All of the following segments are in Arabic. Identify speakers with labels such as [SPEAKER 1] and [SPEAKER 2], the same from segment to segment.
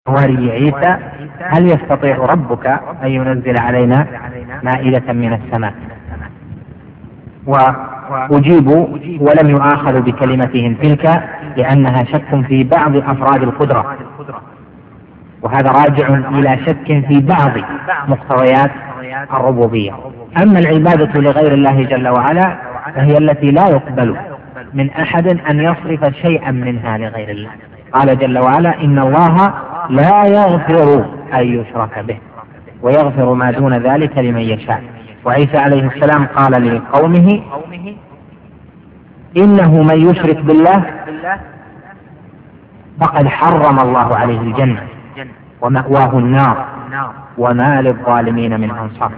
[SPEAKER 1] حواري عيسى: هل يستطيع ربك أن ينزل علينا مائدة من السماء؟ وأجيبوا: ولم يؤاخذوا بكلمتهم تلك لأنها شك في بعض أفراد القدرة، وهذا راجع إلى شك في بعض مقتضيات الربوبية. أما العبادة لغير الله جل وعلا فهي التي لا يقبل من أحد أن يصرف شيئا منها لغير الله. قال جل وعلا: إن الله لا يغفر أن يشرك به ويغفر ما دون ذلك لمن يشاء. وعيسى عليه السلام قال لقومه: إنه من يشرك بالله فقد حرم الله عليه الجنة ومأواه النار وما للظالمين من أنصار.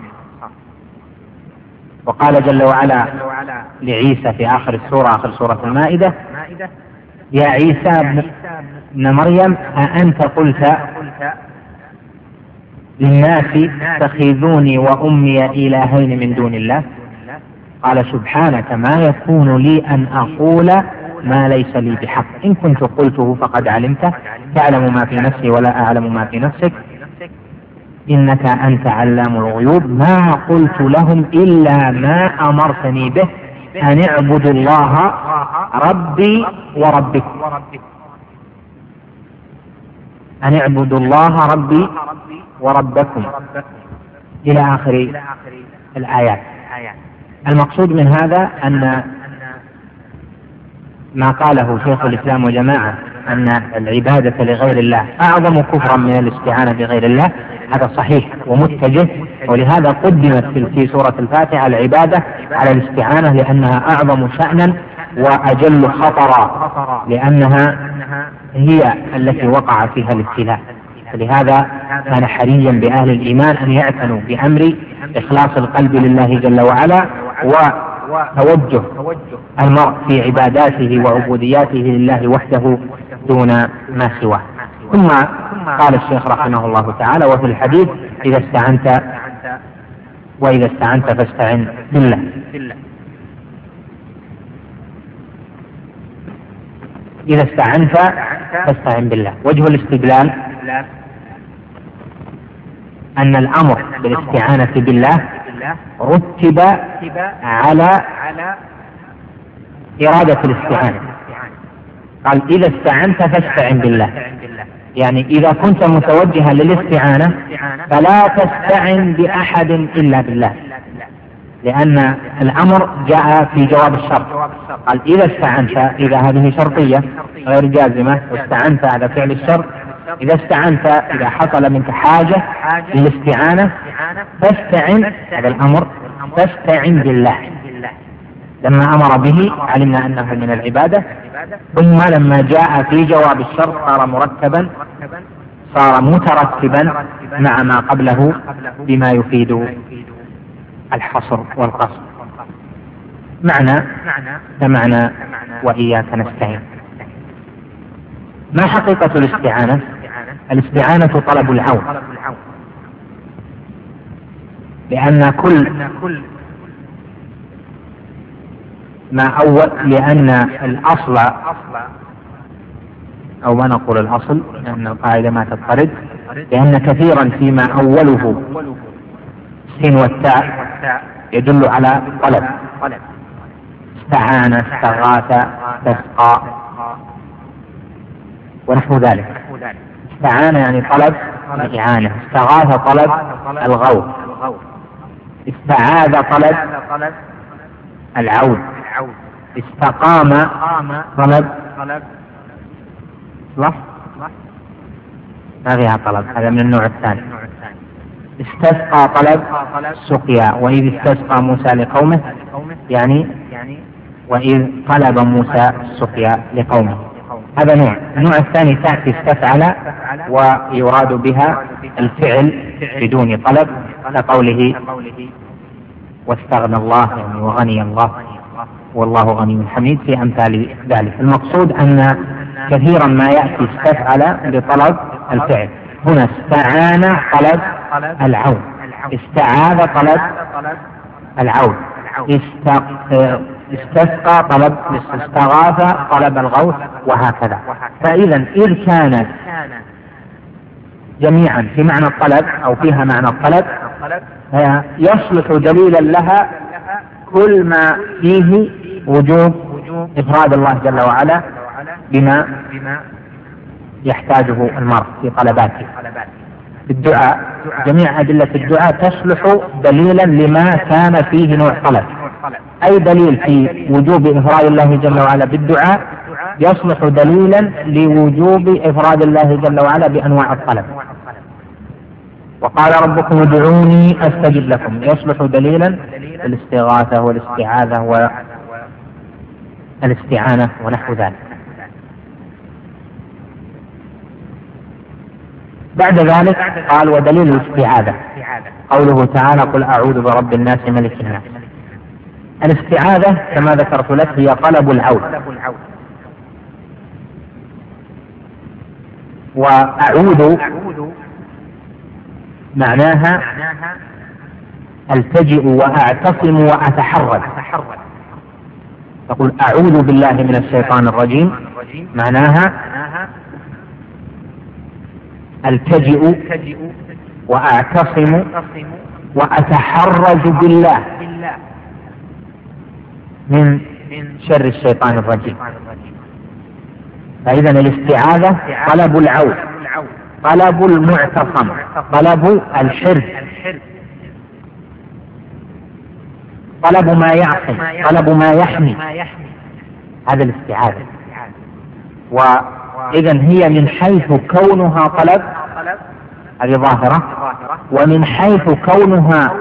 [SPEAKER 1] وقال جل وعلا لعيسى في آخر السورة، آخر سورة المائدة: يا عيسى ابن مريم أأنت قلت للناس اتخذوني وأمي إلهين من دون الله؟ قال: سبحانك ما يكون لي أن أقول ما ليس لي بحق، إن كنت قلته فقد علمته، تعلم ما في نفسي ولا أعلم ما في نفسك، إنك أنت علام الغيوب. ما قلت لهم إلا ما أمرتني به أن اعبدوا الله ربي وربكم، أن اعبدوا الله ربي وربكم، إلى آخر الآيات. المقصود من هذا أن ما قاله شيخ الإسلام وجماعة أن العبادة لغير الله أعظم كفرا من الاستعانة بغير الله، هذا صحيح ومتجه، ولهذا قدمت في سورة الفاتحة العبادة على الاستعانة لأنها أعظم شأنا وأجل خطرا، لأنها هي التي وقع فيها الابتلاء. فلهذا كان حريا بأهل الإيمان أن يعتنوا بأمر إخلاص القلب لله جل وعلا وتوجه المرء في عباداته وعبودياته لله وحده دون ما سواه. ثم قال الشيخ رحمه الله تعالى: وفي الحديث: وإذا استعنت فاستعن بالله. إذا استعنت فاستعن بالله. وجه الاستدلال أن الأمر بالاستعانة بالله رتب على إرادة الاستعانة. قال: إذا استعنت فاستعن بالله، يعني إذا كنت متوجها للاستعانة فلا تستعن بأحد إلا بالله، لأن الأمر جاء في جواب الشرط. قال: إذا استعنت، إذا هذه شرطية غير جازمة، واستعنت هذا فعل الشرط. إذا استعنت، إذا حصل منك حاجة للاستعانة فاستعن، هذا الأمر، فاستعن بالله. لما أمر به علمنا أنه من العبادة، ثم لما جاء في جواب الشرط صار مترتبا مع ما قبله بما يفيد الحصر والقصر. معنى وإياك نستعين. ما حقيقة الاستعانة؟ الاستعانة طلب العون، لأن لأن الأصل، أو ما نقول الأصل لأن القاعدة ما تضطرد، لأن كثيرا فيما أوله السين والتاء يدل على طلب: استعان، استغاث، استسقى ونحو ذلك. استعان يعني طلب الإعانة، استغاث طلب الغوث، استعاذ طلب العون، استقام طلب ما فيها طلب، هذا من النوع الثاني. استسقى طلب سقيا، وإذ استسقى موسى لقومه، يعني وإذ طلب موسى السقيا لقومه، هذا نوع. النوع الثاني تأتي استفعل ويراد بها الفعل بدون طلب، كقوله: واستغنى الله، يعني وغني الله، والله غني حميد، في أمثال ذلك. المقصود أن كثيرا ما يأتي استفعل بطلب الفعل. هنا استعان طلب العون، استعاذ طلب العون، استسقى طلب، استغاث طلب الغوث، وهكذا. فإذا إذ كان جميعا في معنى الطلب أو فيها معنى الطلب، يصلح دليلا لها كل ما فيه وجوب إفراد الله جل وعلا بما يحتاجه المرء في طلباته. الدعاء، جميع أدلة الدعاء تصلح دليلا لما كان فيه نوع طلب. أي دليل في وجوب إفراد الله جل وعلا بالدعاء يصلح دليلا لوجوب إفراد الله جل وعلا بأنواع الطلب. وقال ربكم ادعوني أستجب لكم، يصلح دليلا الاستغاثة والاستعاذة والاستعانة ونحو ذلك. بعد ذلك قال ودليل الاستعاذة قوله تعالى قل أعوذ برب الناس ملك الناس. الاستعاذة كما ذكرت لك هي طلب العون، وأعوذ معناها التجئ وأعتصم وأتحرز. تقول أعوذ بالله من الشيطان الرجيم معناها التجئ وأعتصم وأتحرز بالله من شر الشيطان الرجيم. فإذا الاستعاذة طلب العون، طلب المعتصم، طلب الحرز، طلب ما يعصم، طلب ما يحمي، هذا الاستعاذة. وإذا هي من حيث كونها طلب هذه ظاهرة، ومن حيث كونها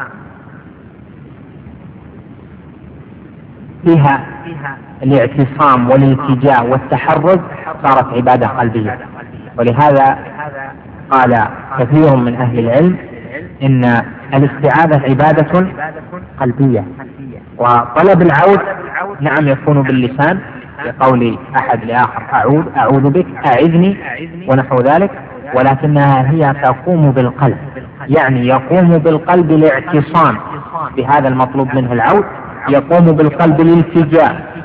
[SPEAKER 1] فيها الاعتصام والالتجاء والتحرز صارت عبادة قلبية. ولهذا قال كثير من أهل العلم إن الاستعاذة عبادة قلبية. وطلب العون نعم يكون باللسان بقول أحد لآخر أعوذ بك، أعذني ونحو ذلك، ولكنها هي تقوم بالقلب، يعني يقوم بالقلب الاعتصام بهذا المطلوب منه العون، يقوم بالقلب الالتجاء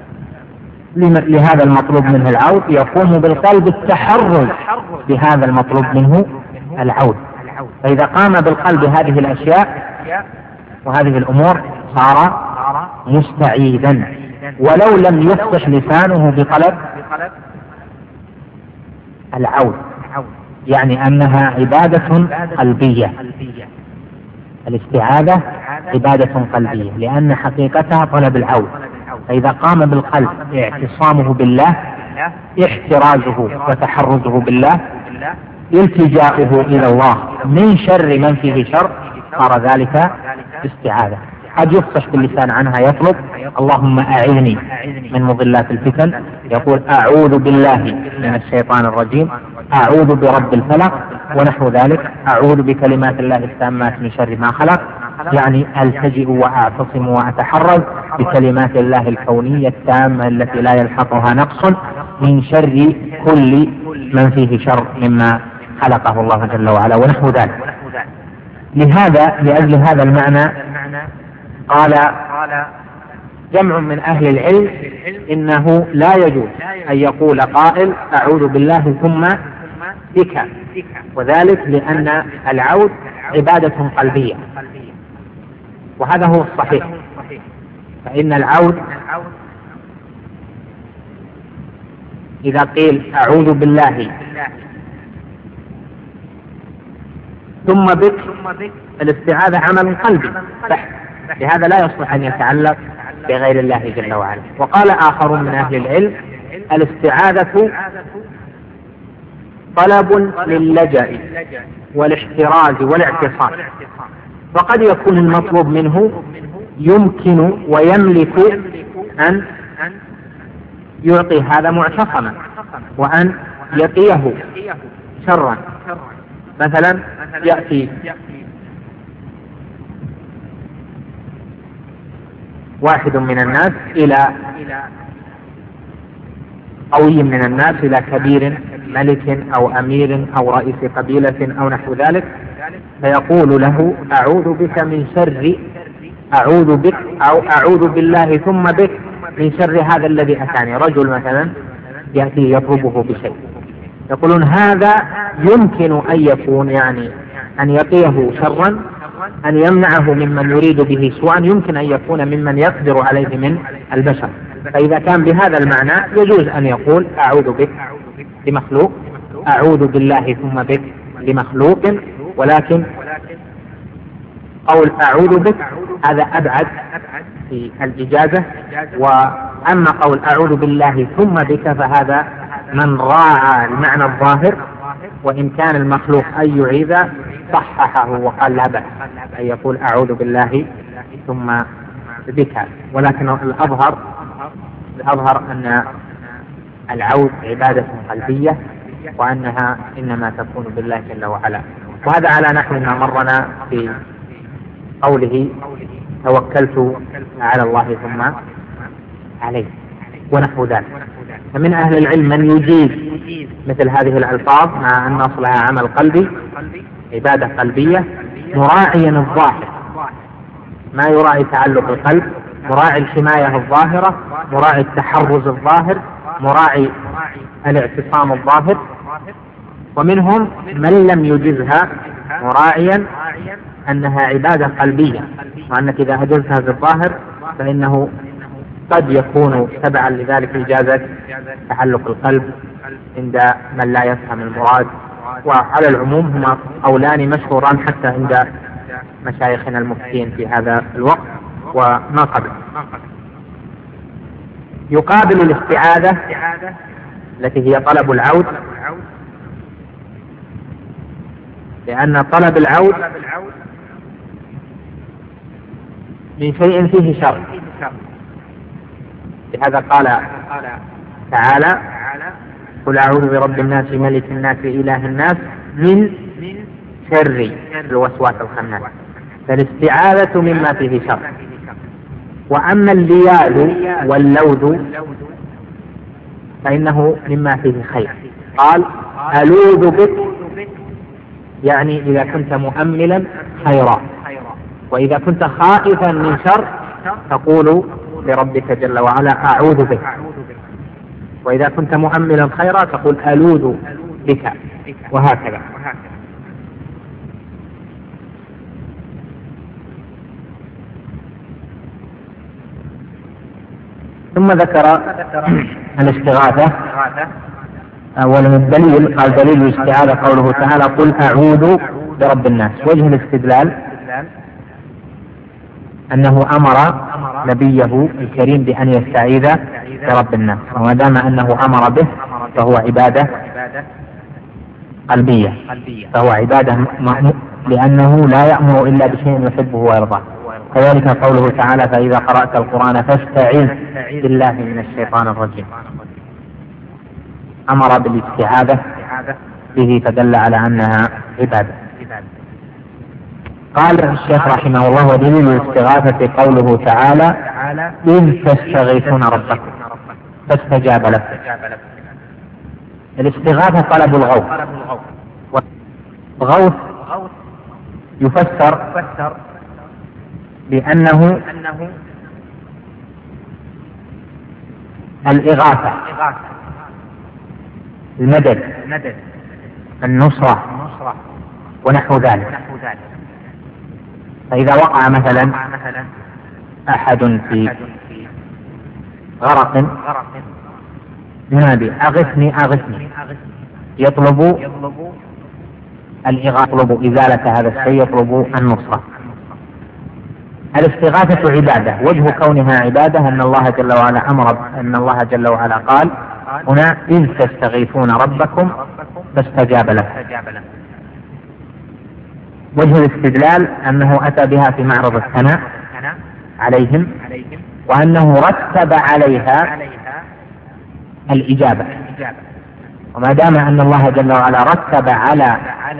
[SPEAKER 1] لهذا المطلوب منه العون، يقوم بالقلب التحرز بهذا المطلوب منه العون. فإذا قام بالقلب هذه الأشياء وهذه الأمور صار مستعيذا، ولو لم يفصح لسانه بطلب العون، يعني أنها عبادة قلبية. الاستعاذة عبادة قلبية لأن حقيقتها طلب العون. فإذا قام بالقلب اعتصامه بالله، احترازه وتحرزه بالله، التجاؤه إلى الله من شر من فيه شر، صار ذلك استعاذة. قد يفصح باللسان عنها، يطلب اللهم أعذني من مضلات الفتن، يقول أعوذ بالله من الشيطان الرجيم، أعوذ برب الفلق ونحو ذلك، أعوذ بكلمات الله التامات من شر ما خلق، يعني ألتجئ وأعتصم وأتحرز بكلمات الله الكونية التامة التي لا يلحقها نقص من شر كل من فيه شر مما خلقه الله جل وعلا ونحو ذلك. لهذا لأجل هذا المعنى قال جمع من أهل العلم إنه لا يجوز أن يقول قائل أعوذ بالله ثم بك، وذلك لأن العود عبادة قلبية، وهذا هو الصحيح. فإن العود إذا قيل أعوذ بالله ثم بك، الاستعاذة عمل قلبي بحت، لهذا لا يصلح أن يتعلق بغير الله جل وعلا. وقال آخر من أهل العلم الاستعاذة طلب للجأ والاحتراز والاعتصام، وقد يكون المطلوب منه يمكن ويملك أن يعطي هذا معتصما وأن يقيه شرا. مثلا يأتي واحد من الناس إلى قوي من الناس، إلى كبير ملك أو أمير أو رئيس قبيلة أو نحو ذلك، فيقول له أعوذ بك من شر، أعوذ بك أو أعوذ بالله ثم بك من شر هذا الذي أتاني. رجل مثلا يأتي يطلبه بشيء يقولون هذا يمكن أن يكون يعني أن يقيه شرا، أن يمنعه ممن يريد به سوءا، يمكن أن يكون ممن يقدر عليه من البشر. فإذا كان بهذا المعنى يجوز أن يقول أعوذ بك لمخلوق، أعوذ بالله ثم بك لمخلوق، ولكن قول أعوذ بك هذا أبعد في الإجازة. وأما قول أعوذ بالله ثم بك فهذا من راعى المعنى الظاهر، وإن كان المخلوق أن يعيذ صححه وقال لا بأس أن يقول أعوذ بالله ثم بك. ولكن الأظهر أن العوذ عبادة قلبية، وأنها إنما تكون بالله جل وعلا. وهذا على نحو ما مرنا في قوله توكلت على الله ثم عليه ونحو ذلك. فمن أهل العلم من يجيز مثل هذه الألفاظ مع أن أصلها عمل قلبي، عبادة قلبية، مراعيا الظاهر، ما يراعي تعلق القلب، مراعي الحماية الظاهرة، مراعي التحرز الظاهر، مراعي الاعتصام الظاهر. ومنهم من لم يجزها مراعيا أنها عبادة قلبية، وأنك إذا أجزتها بالظاهر فإنه قد يكون تبعا لذلك إجازة تعلق القلب عند من لا يفهم المراد. وعلى العموم هما قولان مشهوران حتى عند مشايخنا المفتين في هذا الوقت وما قبل. يقابل الاستعاذة التي هي طلب العود، لأن طلب العود من شيء فيه شر. لهذا قال تعالى قل أعوذ برب الناس ملك الناس إله الناس من شر الوسواس الخناس. فالاستعاذة مما فيه شر. وأما اللياذ واللوذ فإنه مما فيه خير. قال ألوذ بك، يعني إذا كنت مؤملا خيرا، وإذا كنت خائفا من شر تقول لربك جل وعلا أعوذ بك، وإذا كنت مؤملا خيرا تقول ألوذ بك، وهكذا. ثم ذكر الاستغاثة. أولا الدليل، قال دليل الاستعاذة قوله تعالى قل أعوذ برب الناس. وجه الاستدلال أنه أمر نبيه الكريم بأن يستعيذ برب الناس، وما دام أنه أمر به فهو عبادة قلبية، فهو عبادة لأنه لا يأمر إلا بشيء يحبه ويرضاه. كذلك قوله تعالى فإذا قرأت القرآن فاستعذ بالله من الشيطان الرجيم. أمر بالاستعاذة به فدل على أنها عبادة. قال الشيخ رحمه الله ودليل الاستغاثة قوله تعالى إذ تستغيثون ربكم فاستجاب لكم. الاستغاثة طلب الغوث. الغوث يفسر بأنه الإغاثة، المدد، النصرة ونحو ذلك. فإذا وقع مثلا أحد في غرق ينادي أغثني أغثني، يطلب الإغاثة، يطلب إزالة هذا الشيء، يطلب النصرة. الاستغاثة عبادة. وجه كونها عبادة أن الله جل وعلا أمر، أن الله جل وعلا قال هنا إذ تستغيثون ربكم فاستجاب لكم. وجه الاستدلال أنه أتى بها في معرض الثناء عليهم، وأنه رتب عليها الإجابة. وما دام أن الله جل وعلا رتب على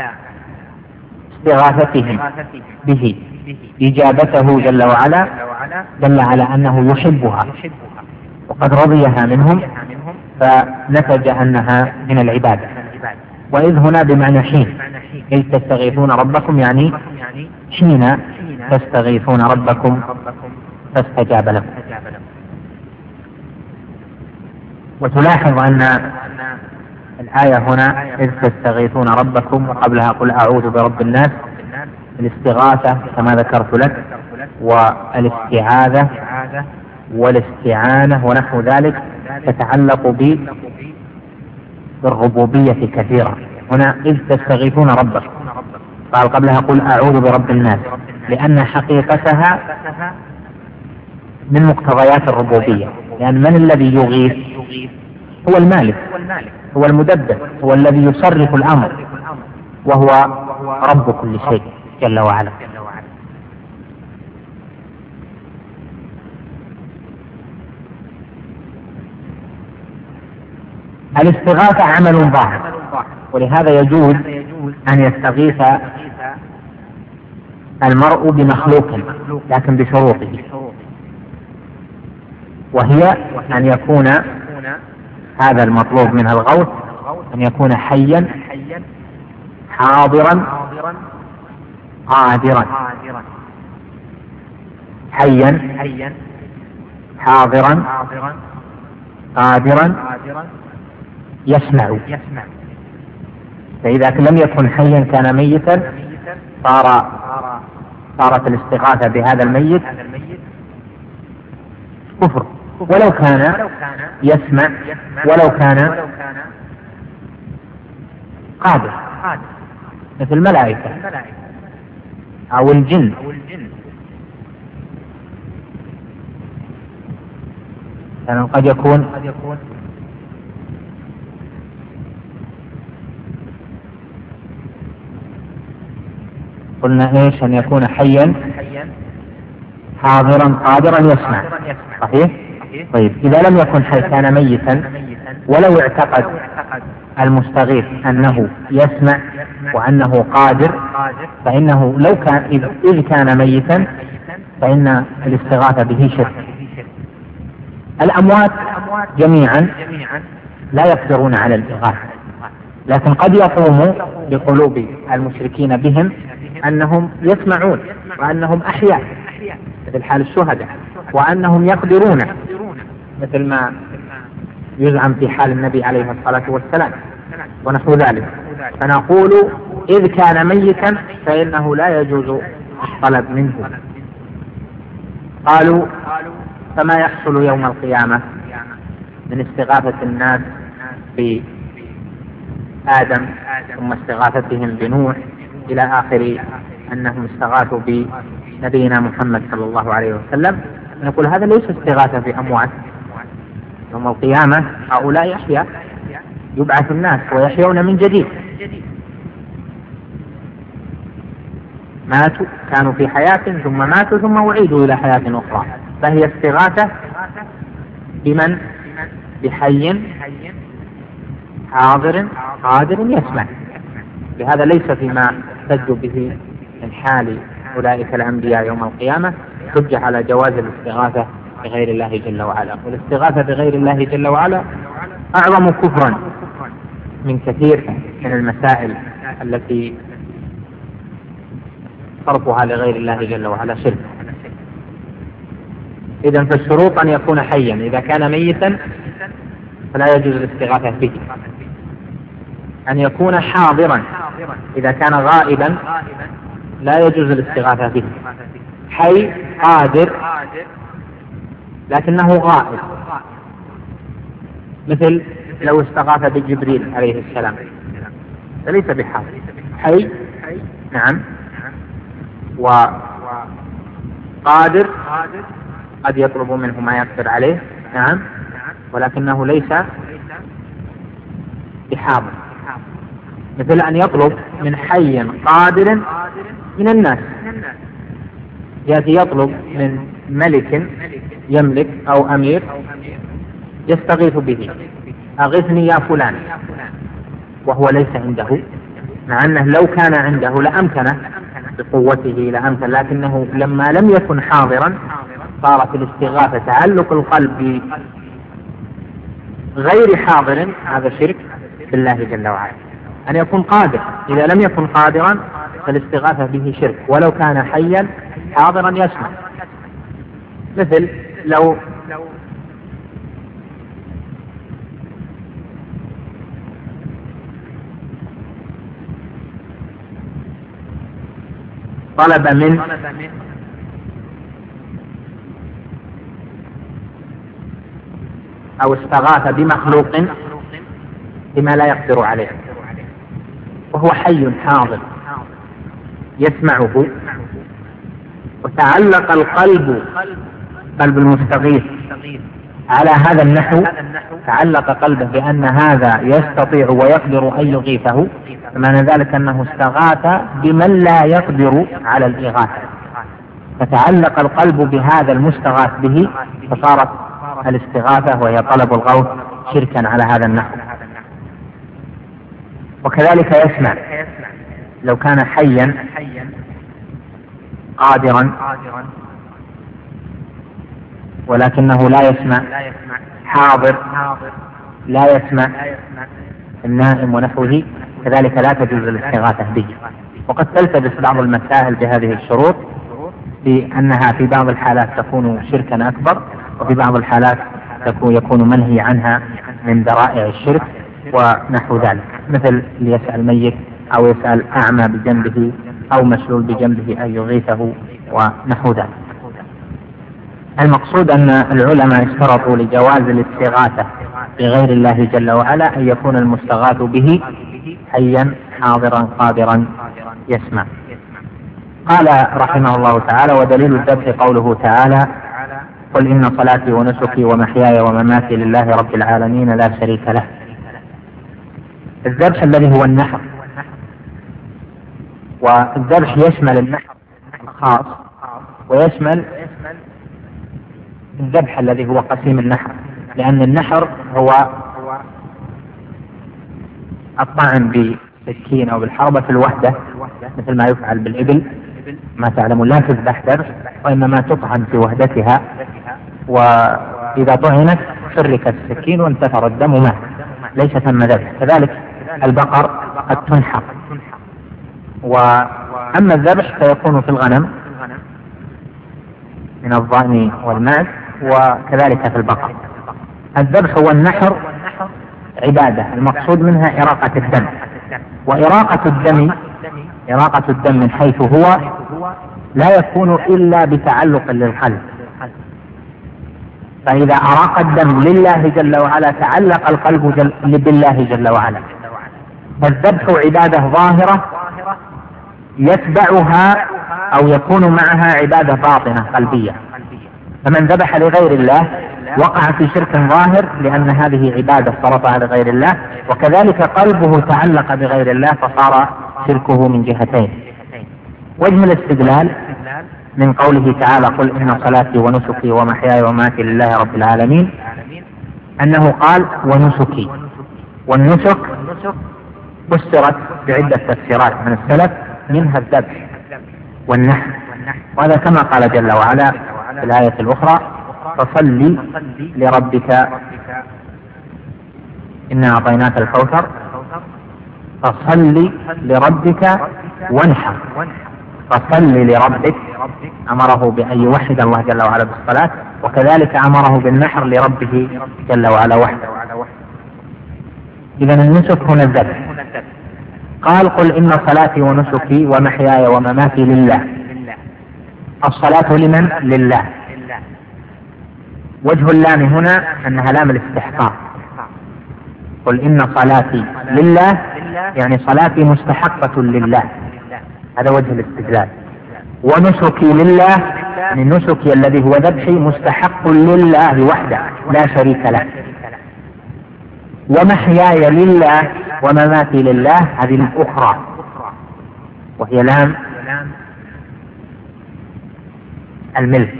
[SPEAKER 1] استغاثتهم به إجابته جل وعلا دل على أنه يحبها وقد رضيها منهم، فنتج أنها من العبادة. وإذ هنا بمعنى حين، إذ تستغيثون ربكم يعني حين تستغيثون ربكم فاستجاب لكم. وتلاحظ أن الآية هنا إذ تستغيثون ربكم، وقبلها قل أعوذ برب الناس. الاستغاثة كما ذكرت لك، والاستعاذة والاستعانة ونحو ذلك تتعلق بالربوبية كثيرا. هنا إذ تستغيثون ربكم قال قبلها قل أعوذ برب الناس، لأن حقيقتها من مقتضيات الربوبية، لأن من الذي يغيث؟ هو المالك، هو المدبر، هو الذي يصرف الأمر، وهو رب كل شيء جل وعلا. الاستغاثة عمل ظاهر، ولهذا يجوز أن يستغيث المرء بمخلوق لكن بشروطه، وهي أن يكون هذا المطلوب منه الغوث أن يكون حيا حاضرا قادرا، حيا حاضرا قادرا يسمع. فإذا لم يكن حيا كان ميتا صارت الاستغاثة بهذا الميت كفر، ولو كان يسمع، ولو كان قادر مثل الملائكة أو الجن. يعني قد يكون قلنا ايش؟ ان يكون حيا حاضرا قادرا يسمع، صحيح؟ طيب إذا لم يكن حي كان ميتا، ولو اعتقد المستغيث أنه يسمع وأنه قادر، فإنه لو كان إذ كان ميتا فإن الاستغاثة به شرك. الأموات جميعا لا يقدرون على الإغاثة، لكن قد يقوم بقلوب المشركين بهم أنهم يسمعون وأنهم أحياء مثل حال الشهداء، وأنهم يقدرون مثل ما يزعم في حال النبي عليه الصلاة والسلام ونحو ذلك. فنقول إذ كان ميتا فإنه لا يجوز الطلب منه. قالوا فما يحصل يوم القيامة من استغاثة الناس بآدم ثم استغاثتهم بنوح إلى آخر أنهم استغاثوا بنبينا محمد صلى الله عليه وسلم. نقول هذا ليس استغاثة بأموات. يوم القيامة هؤلاء يحيى، يبعث الناس ويحيون من جديد. ماتوا، كانوا في حياة ثم ماتوا ثم أعيدوا إلى حياة أخرى، فهي استغاثة بمن؟ بحي حاضر قادر يسمع. لهذا ليس فيما احتجوا به من حال أولئك الأنبياء يوم القيامة حجة على جواز الاستغاثة بغير الله جل وعلا. والاستغاثة بغير الله جل وعلا أعظم كفرا من كثير من المسائل التي صرفها لغير الله جل وعلا شرك. إذن فالشروط أن يكون حيا، إذا كان ميتا فلا يجوز الاستغاثة به. أن يكون حاضرا، إذا كان غائبا لا يجوز الاستغاثة به. حي قادر لكنه غائب، مثل لو استغاث بجبريل عليه السلام فليس بحاضر. حي نعم، وقادر قد يطلب منه ما يقدر عليه نعم، ولكنه ليس بحاضر. مثل أن يطلب من حي قادر من الناس، يأتي يطلب من ملك يملك أو أمير يستغيث به، أغثني يا فلان، وهو ليس عنده، مع أنه لو كان عنده لأمكنه بقوته لأمكن، لكنه لما لم يكن حاضرا صارت الاستغاثة تعلق القلب غير حاضر، هذا شرك بالله جل وعلا. أن يكون قادر، إذا لم يكن قادرا فالاستغاثة به شرك ولو كان حيا حاضرا يسمع. مثل لو طلب من أو استغاث بمخلوق بما لا يقدر عليه وهو حي حاضر يسمعه، وتعلق القلب، قلب المستغيث، على هذا النحو، تعلق قلبه بأن هذا يستطيع ويقدر أن يغيثه، فمعنى ذلك أنه استغاث بمن لا يقدر على الإغاثة، فتعلق القلب بهذا المستغاث به، فصارت الاستغاثة وهي طلب الغوث شركا على هذا النحو. وكذلك يسمع، لو كان حيا قادرا ولكنه لا يسمع، حاضر لا يسمع، النائم ونحوه، كذلك لا تجوز الاستغاثة به. وقد تلتبس بعض المسائل بهذه الشروط، بأنها في بعض الحالات تكون شركا أكبر، وفي بعض الحالات يكون منهي عنها من ذرائع الشرك ونحو ذلك، مثل ليسأل ميت أو يسأل أعمى بجنبه أو مشلول بجنبه أن يغيثه ونحو ذلك. المقصود أن العلماء اشترطوا لجواز الاستغاثة بغير الله جل وعلا أن يكون المستغاث به حيا حاضرا قادرا يسمع. قال رحمه الله تعالى: ودليل الذبح قوله تعالى: قل إن صلاتي ونسكي ومحياي ومماتي لله رب العالمين لا شريك له. الذبح الذي هو النحر، والذبح يشمل النحر الخاص ويشمل الذبح الذي هو قسيم النحر، لأن النحر هو الطعن بالسكين أو بالحربة في الوحدة، مثل ما يفعل بالإبل، ما تعلمون لا تذبح ذبح وإنما تطعن في وحدتها، وإذا طعنت حركت السكين وانتثر الدم ومات، ليس ثم ذبح. كذلك البقر قد تنحر. وأما الذبح فيكون في الغنم من الضأن والماعز، وكذلك في البقر. الذبح والنحر عبادة، المقصود منها إراقة الدم، وإراقة الدم من حيث هو لا يكون إلا بتعلق للقلب، فإذا أراق الدم لله جل وعلا تعلق القلب بالله جل وعلا. فالذبح عبادة ظاهرة يتبعها أو يكون معها عبادة باطنة قلبية، فمن ذبح لغير الله وقع في شرك ظاهر، لأن هذه عبادة صرفها لغير الله، وكذلك قلبه تعلق بغير الله فصار شركه من جهتين. وجه الاستدلال من قوله تعالى: قل إن صلاتي ونسكي ومحياي ومماتي لله رب العالمين، أنه قال ونسكي، والنسك فسرت بعدة تفسيرات من السلف، منها الذبح والنحر، وهذا كما قال جل وعلا في الآية الأخرى: فصل لربك إنا أعطيناك الكوثر فصل لربك وانحر. فصل لربك أمره بأن يوحد الله جل وعلا بالصلاة، وكذلك أمره بالنحر لربه جل وعلا وحده. إذن النسك هنا الذبح. قال: قل إن صلاتي ونسكي ومحياي ومماتي لله. الصلاة لمن؟ لله. وجه اللام هنا أنها لام الاستحقاق. قل إن صلاتي لله يعني صلاتي مستحقة لله، هذا وجه الاستدلال. ونسكي لله يعني نسكي الذي هو ذبحي مستحق لله وحده لا شريك له. ومحياي لله ومماتي لله، هذه الأخرى وهي لام الملك.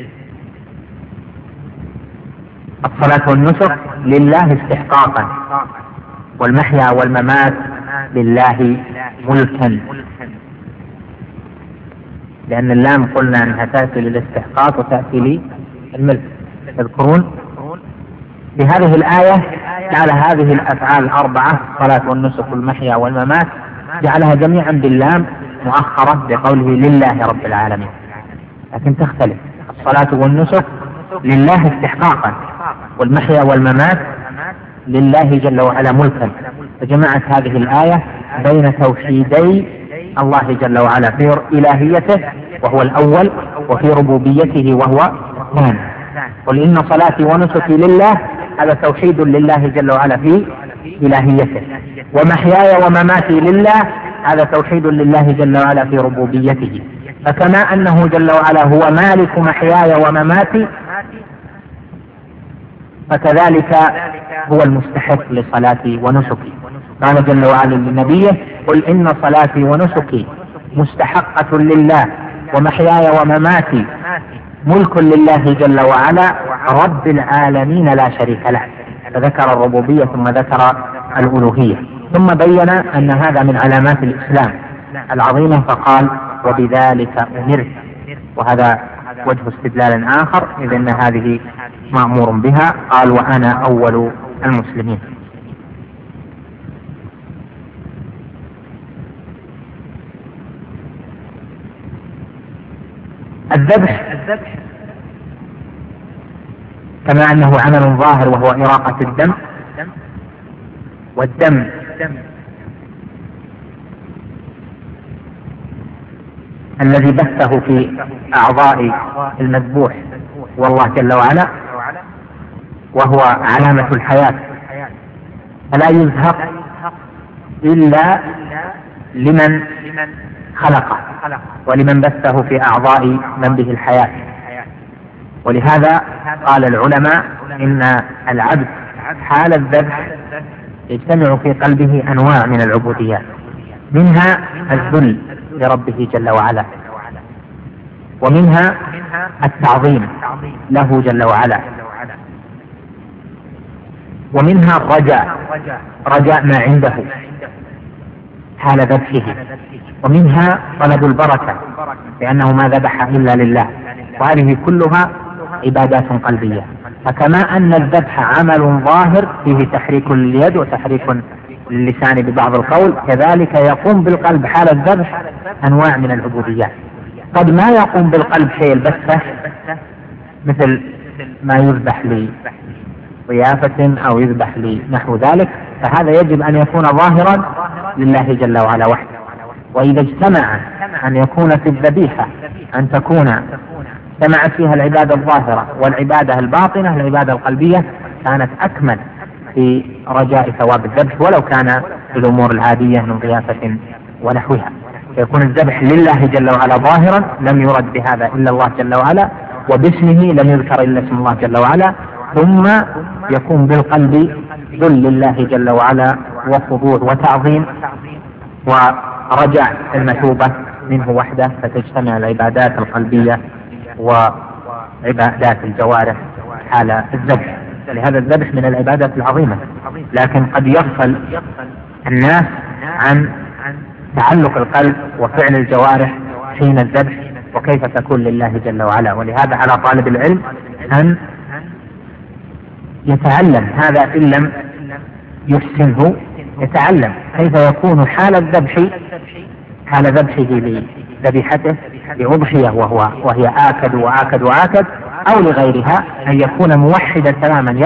[SPEAKER 1] الصلاة والنسك لله استحقاقا، والمحيا والممات لله ملكا، لأن اللام قلنا أنها تأتي للاستحقاق وتأتي للملك. تذكرون في هذه الآية جعل هذه الأفعال الأربعة الصلاة والنسك والمحيا والممات جعلها جميعا باللام مؤخرة بقوله لله رب العالمين، لكن تختلف. الصلاة والنسك لله استحقاقا، والمحيا والممات لله جل وعلا ملكا، فجمعت هذه الآية بين توحيدي الله جل وعلا في إلهيته وهو الأول، وفي ربوبيته وهو الثاني. قل إن صلاتي ونسكي لله، هذا توحيد لله جل وعلا في إلهيته. ومحياي ومماتي لله، هذا توحيد لله جل وعلا في ربوبيته. فكما أنه جل وعلا هو مالك محياي ومماتي، فكذلك هو المستحق لصلاتي ونسكي. قال جل وعلا لنبيه: قل إن صلاتي ونسكي مستحقة لله، ومحياي ومماتي ملك لله جل وعلا رب العالمين لا شريك له. فذكر الربوبية ثم ذكر الألوهية، ثم بين أن هذا من علامات الإسلام العظيمة، فقال: وبذلك أمرت. وهذا وجه استدلال آخر، إذ أن هذه مأمور بها. قال: وأنا أول المسلمين. الذبح كما أنه عمل ظاهر وهو إراقة الدم، والدم الذي بثه في أعضاء المذبوح والله جل وعلا، وهو علامة الحياة، فلا يزهق إلا لمن خلقه ولمن بثه في أعضاء من به الحياة. ولهذا قال العلماء إن العبد حال الذبح يجتمع في قلبه أنواع من العبوديات، منها الذل لربه جل وعلا، ومنها التعظيم له جل وعلا، ومنها الرجاء، رجاء ما عنده حال ذبحه، ومنها طلب البركة لأنه ما ذبح إلا لله. وهذه كلها عبادات قلبية. فكما أن الذبح عمل ظاهر فيه تحريك لليد وتحريك للسان ببعض القول، كذلك يقوم بالقلب حال الذبح أنواع من العبوديات. قد ما يقوم بالقلب شيء البتة، مثل ما يذبح لضيافة أو يذبح لنحو ذلك، فهذا يجب أن يكون ظاهرا لله جل وعلا وحده. وإذا اجتمع أن يكون في الذبيحة أن تكون اجتمعت فيها العبادة الظاهرة والعبادة الباطنة، العبادة القلبية، كانت أكمل في رجاء ثواب الذبح، ولو كان في الأمور العادية من ضيافة ونحوها. فيكون الذبح لله جل وعلا ظاهرا، لم يرد بهذا إلا الله جل وعلا، وباسمه لم يذكر إلا اسم الله جل وعلا، ثم يكون بالقلب ذل لله جل وعلا وخضوع وتعظيم ورجع المثوبة منه وحده، فتجتمع العبادات القلبية وعبادات الجوارح حال الذبح. لهذا الذبح من العبادات العظيمة، لكن قد يغفل الناس عن تعلق القلب وفعل الجوارح حين الذبح وكيف تكون لله جل وعلا. ولهذا على طالب العلم أن يتعلم هذا، إن لم يحسنه يتعلم كيف يكون حال الذبح، حال ذبحه لذبيحته لأضحية وهي آكد وآكد وآكد، أو لغيرها، أن يكون موحدا تماما،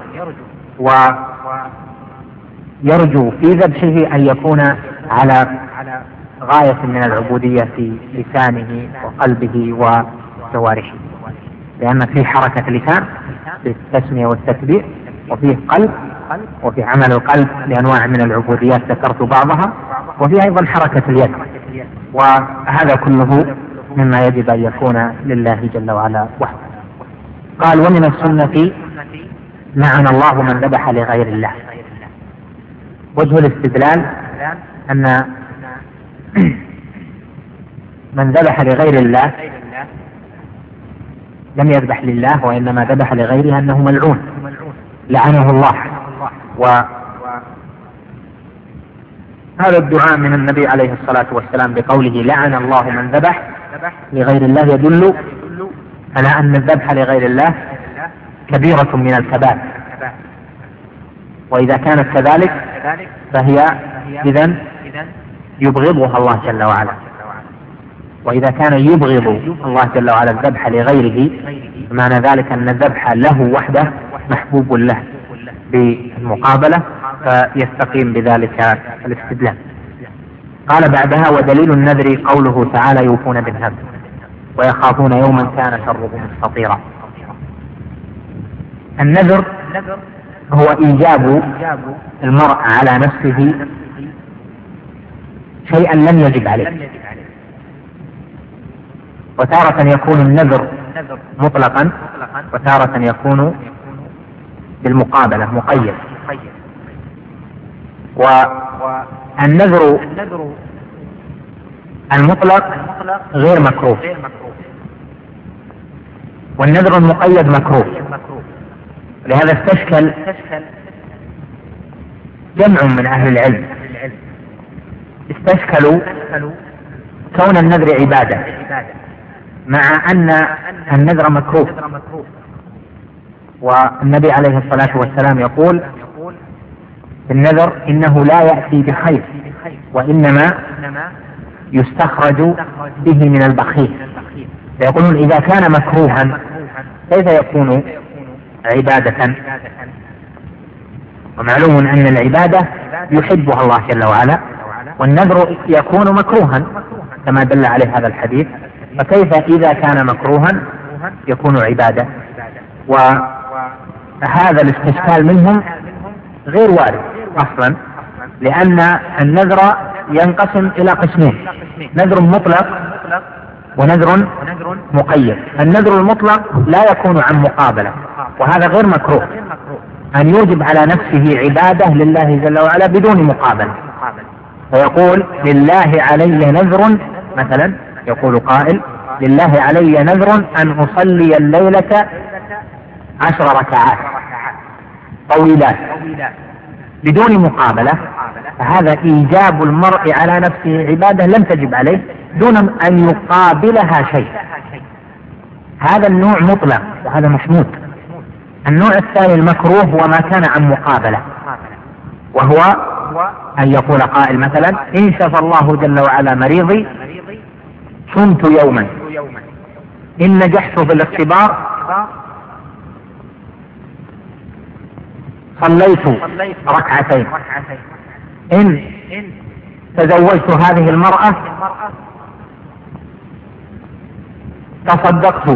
[SPEAKER 1] يرجو في ذبحه أن يكون على غاية من العبودية في لسانه وقلبه وجوارحه، لأن فيه حركة لسان بالتسمية والتكبير، وفيه قلب، وفي عمل القلب لأنواع من العبوديات ذكرت بعضها، وفيه أيضا حركة اليد، وهذا كله مما يجب أن يكون لله جل وعلا وحده. قال: ومن السنة لعن الله من ذبح لغير الله. وجه الاستدلال أن من ذبح لغير الله لم يذبح لله، وإنما ذبح لغيره، أنه ملعون لعنه الله. وهذا الدعاء من النبي عليه الصلاة والسلام بقوله لعن الله من ذبح لغير الله يدل على أن الذبح لغير الله كبيرة من الكبائر، وإذا كانت كذلك فهي إذن يبغضها الله جل وعلا. وإذا كان يبغض الله جل وعلا الذبح لغيره، معنى ذلك أن الذبح له وحده محبوب له بالمقابلة، فيستقيم بذلك الاستدلال. قال بعدها: ودليل النذر قوله تعالى: يوفون بالنذر ويخافون يوما كان شره مستطيرا. النذر هو إيجاب المرء على نفسه شيئا لم يجب عليه، وتارة يكون النذر مطلقا وتارة يكون بالمقابلة مقيد. والنذر المطلق غير مكروه، والنذر المقيد مكروه. لهذا استشكل جمع من أهل العلم، استشكلوا كون النذر عبادة مع أن النذر مكروه، والنبي عليه الصلاة والسلام يقول في النذر: إنه لا يأتي بخير وإنما يستخرج به من البخيل. فيقولون: إذا كان مكروها كيف يكون عبادة؟ ومعلوم أن العبادة يحبها الله جل وعلا، والنذر يكون مكروها كما دل عليه هذا الحديث، فكيف إذا كان مكروها يكون عبادة؟ وهذا الاستشكال منهم غير وارد أصلا، لأن النذر ينقسم إلى قسمين: نذر مطلق ونذر مقيد. النذر المطلق لا يكون عن مقابلة، وهذا غير مكروه، أن يوجب على نفسه عبادة لله جل وعلا بدون مقابلة، فيقول: لله علي نذر، مثلا يقول قائل: لله علي نذر أن أصلي الليلة 10 ركعات طويلات بدون مقابلة. فهذا إيجاب المرء على نفسه عبادة لم تجب عليه دون أن يقابلها شيء. هذا النوع مطلق وهذا محمود. النوع الثاني المكروه هو ما كان عن مقابلة، وهو أن يقول قائل مثلا: إن شفى الله جل وعلا مريضي صمت يوما، إن نجحت في الاختبار صليت ركعتين، إن تزوجت هذه المرأة تصدقت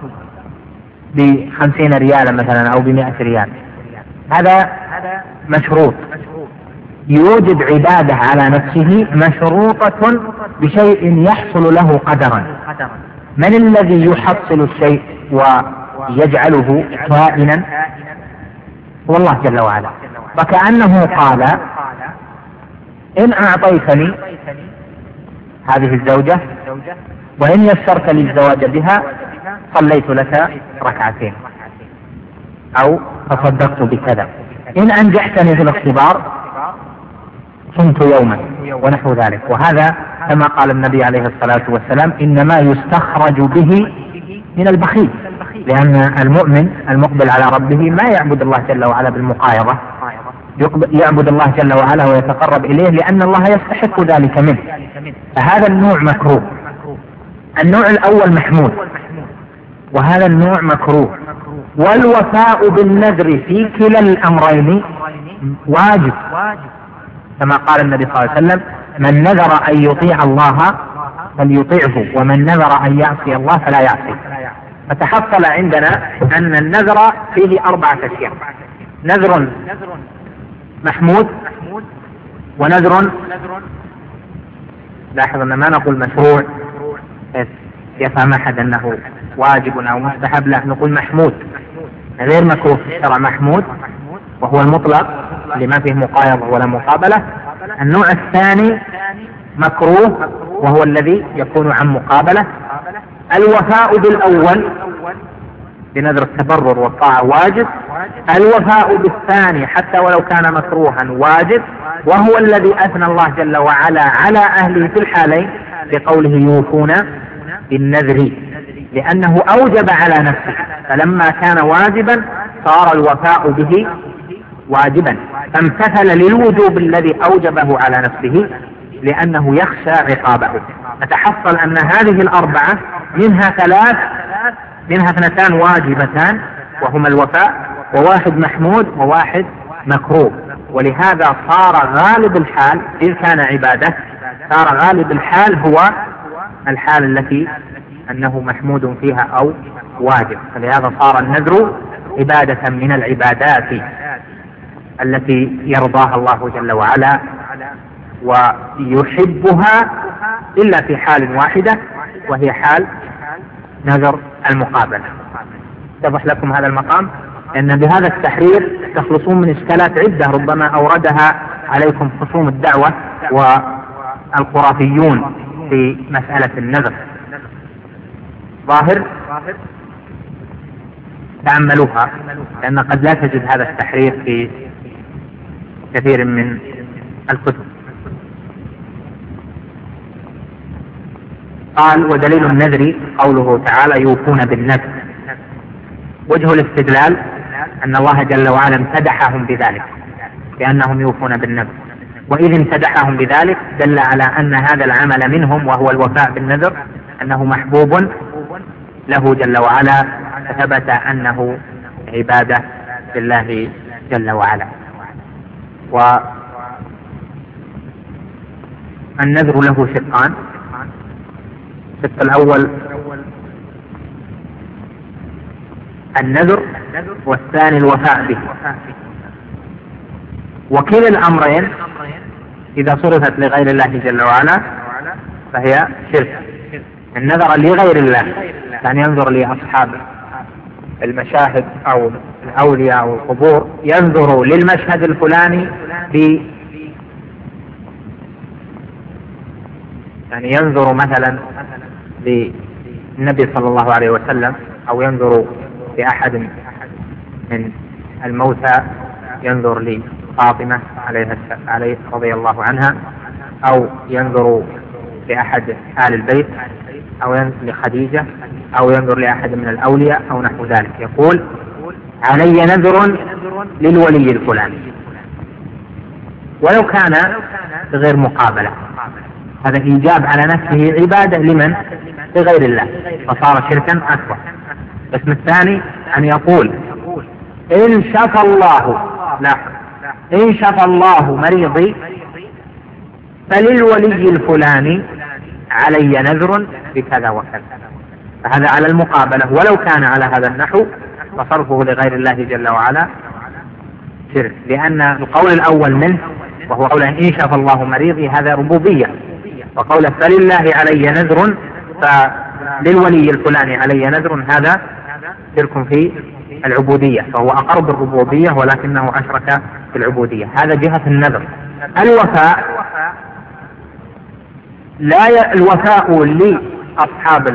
[SPEAKER 1] ب50 ريالا مثلا أو ب100 ريال. هذا مشروط، يوجب عبادة على نفسه مشروطة بشيء يحصل له قدرا. من الذي يحصل الشيء ويجعله كائنا؟ هو الله جل وعلا. وكأنه قال: إن أعطيتني هذه الزوجة وإن يسرت لي الزواج بها صليت لك ركعتين أو تصدقت بكذا، إن أنجحتني في الاختبار صمت يوما، ونحو ذلك. وهذا كما قال النبي عليه الصلاة والسلام: إنما يستخرج به من البخيل، لأن المؤمن المقبل على ربه ما يعبد الله جل وعلا بالمقايضة، يعبد الله جل وعلا ويتقرب إليه لأن الله يستحق ذلك منه. فهذا النوع مكروه. النوع الأول محمود وهذا النوع مكروه. والوفاء بالنذر في كلا الأمرين واجب، كما قال النبي صلى الله عليه وسلم: من نذر أن يطيع الله فليطيعه، ومن نذر أن يعصي الله فلا يعصي. فتحصل عندنا أن النذر فيه 4 أشياء: نذر محمود، ونذر، لاحظ أن ما نقول مشروع يفهم أحد أنه واجب أو مستحب، لا، نقول محمود غير مكروه في الشرع، محمود وهو المطلق لما فيه مقايضة ولا مقابلة. النوع الثاني مكروه وهو الذي يكون عن مقابلة. الوفاء بالأول بنذر التبرر والطاعة واجب، الوفاء بالثاني حتى ولو كان مكروها واجب، وهو الذي أثنى الله جل وعلا على أهله في الحالين بقوله: يوفون بالنذر، لأنه أوجب على نفسه، فلما كان واجبا صار الوفاء به واجبا، فامتثل للوجوب الذي أوجبه على نفسه لأنه يخشى عقابه. فتحصل أن هذه 4 منها 3 منها 2 واجبتان وهما الوفاء، و1 محمود و1 مكروه. ولهذا صار غالب الحال إذ كان عبادة صار غالب الحال هو الحال التي أنه محمود فيها أو واجب، فلهذا صار النذر عبادة من العبادات التي يرضاها الله جل وعلا ويحبها، إلا في حال واحدة وهي حال نذر المقابلة. اتضح لكم هذا المقام؟ لأن بهذا التحرير تخلصون من إشكالات عدة ربما أوردها عليكم خصوم الدعوة والخرافيون في مسألة النذر. ظاهر تأملوها، لأن قد لا تجد هذا التحرير في كثير من الكتب. قال: ودليل النذر قوله تعالى: يوفون بالنذر. وجه الاستدلال أن الله جل وعلا امتدحهم بذلك، بأنهم يوفون بالنذر، وإذ امتدحهم بذلك دل على أن هذا العمل منهم وهو الوفاء بالنذر أنه محبوب له جل وعلا، فثبت أنه عبادة لله جل وعلا. والنذر له شقان: الشق الأول النذر، والثاني الوفاء به. وكلا الأمرين إذا صرفت لغير الله جل وعلا فهي شرك. النذر لغير الله كان ينذر لأصحاب المشاهد أو الأولياء أو القبور، ينذر للمشهد الفلاني يعني ينذر مثلا للنبي صلى الله عليه وسلم، أو ينذر لأحد من الموتى، ينذر لفاطمة عليه رضي الله عنها، أو ينذر لأحد آل البيت، أو ينذر لخديجة، أو ينذر لأحد من الأولياء أو نحو ذلك. يقول: علي نذر للولي الفلاني، ولو كان غير مقابلة. هذا إيجاب على نفسه عبادة لمن؟ لغير الله، فصار شركا أكبر. القسم الثاني أن يقول: إن شفى الله، لا، إن شفى الله مريضي فللولي الفلاني علي نذر بكذا وكذا. فهذا على المقابلة، ولو كان على هذا النحو فصرفه لغير الله جل وعلا شرك، لأن القول الأول منه وهو قول إن شفى الله مريضي هذا ربوبية، وقول فلله علي نذر فللولي الفلاني علي نذر هذا شرك في العبودية، فهو أقرب الربوبية ولكنه أشرك في العبودية. هذا جهة النذر. الوفاء لا الوفاء لأصحاب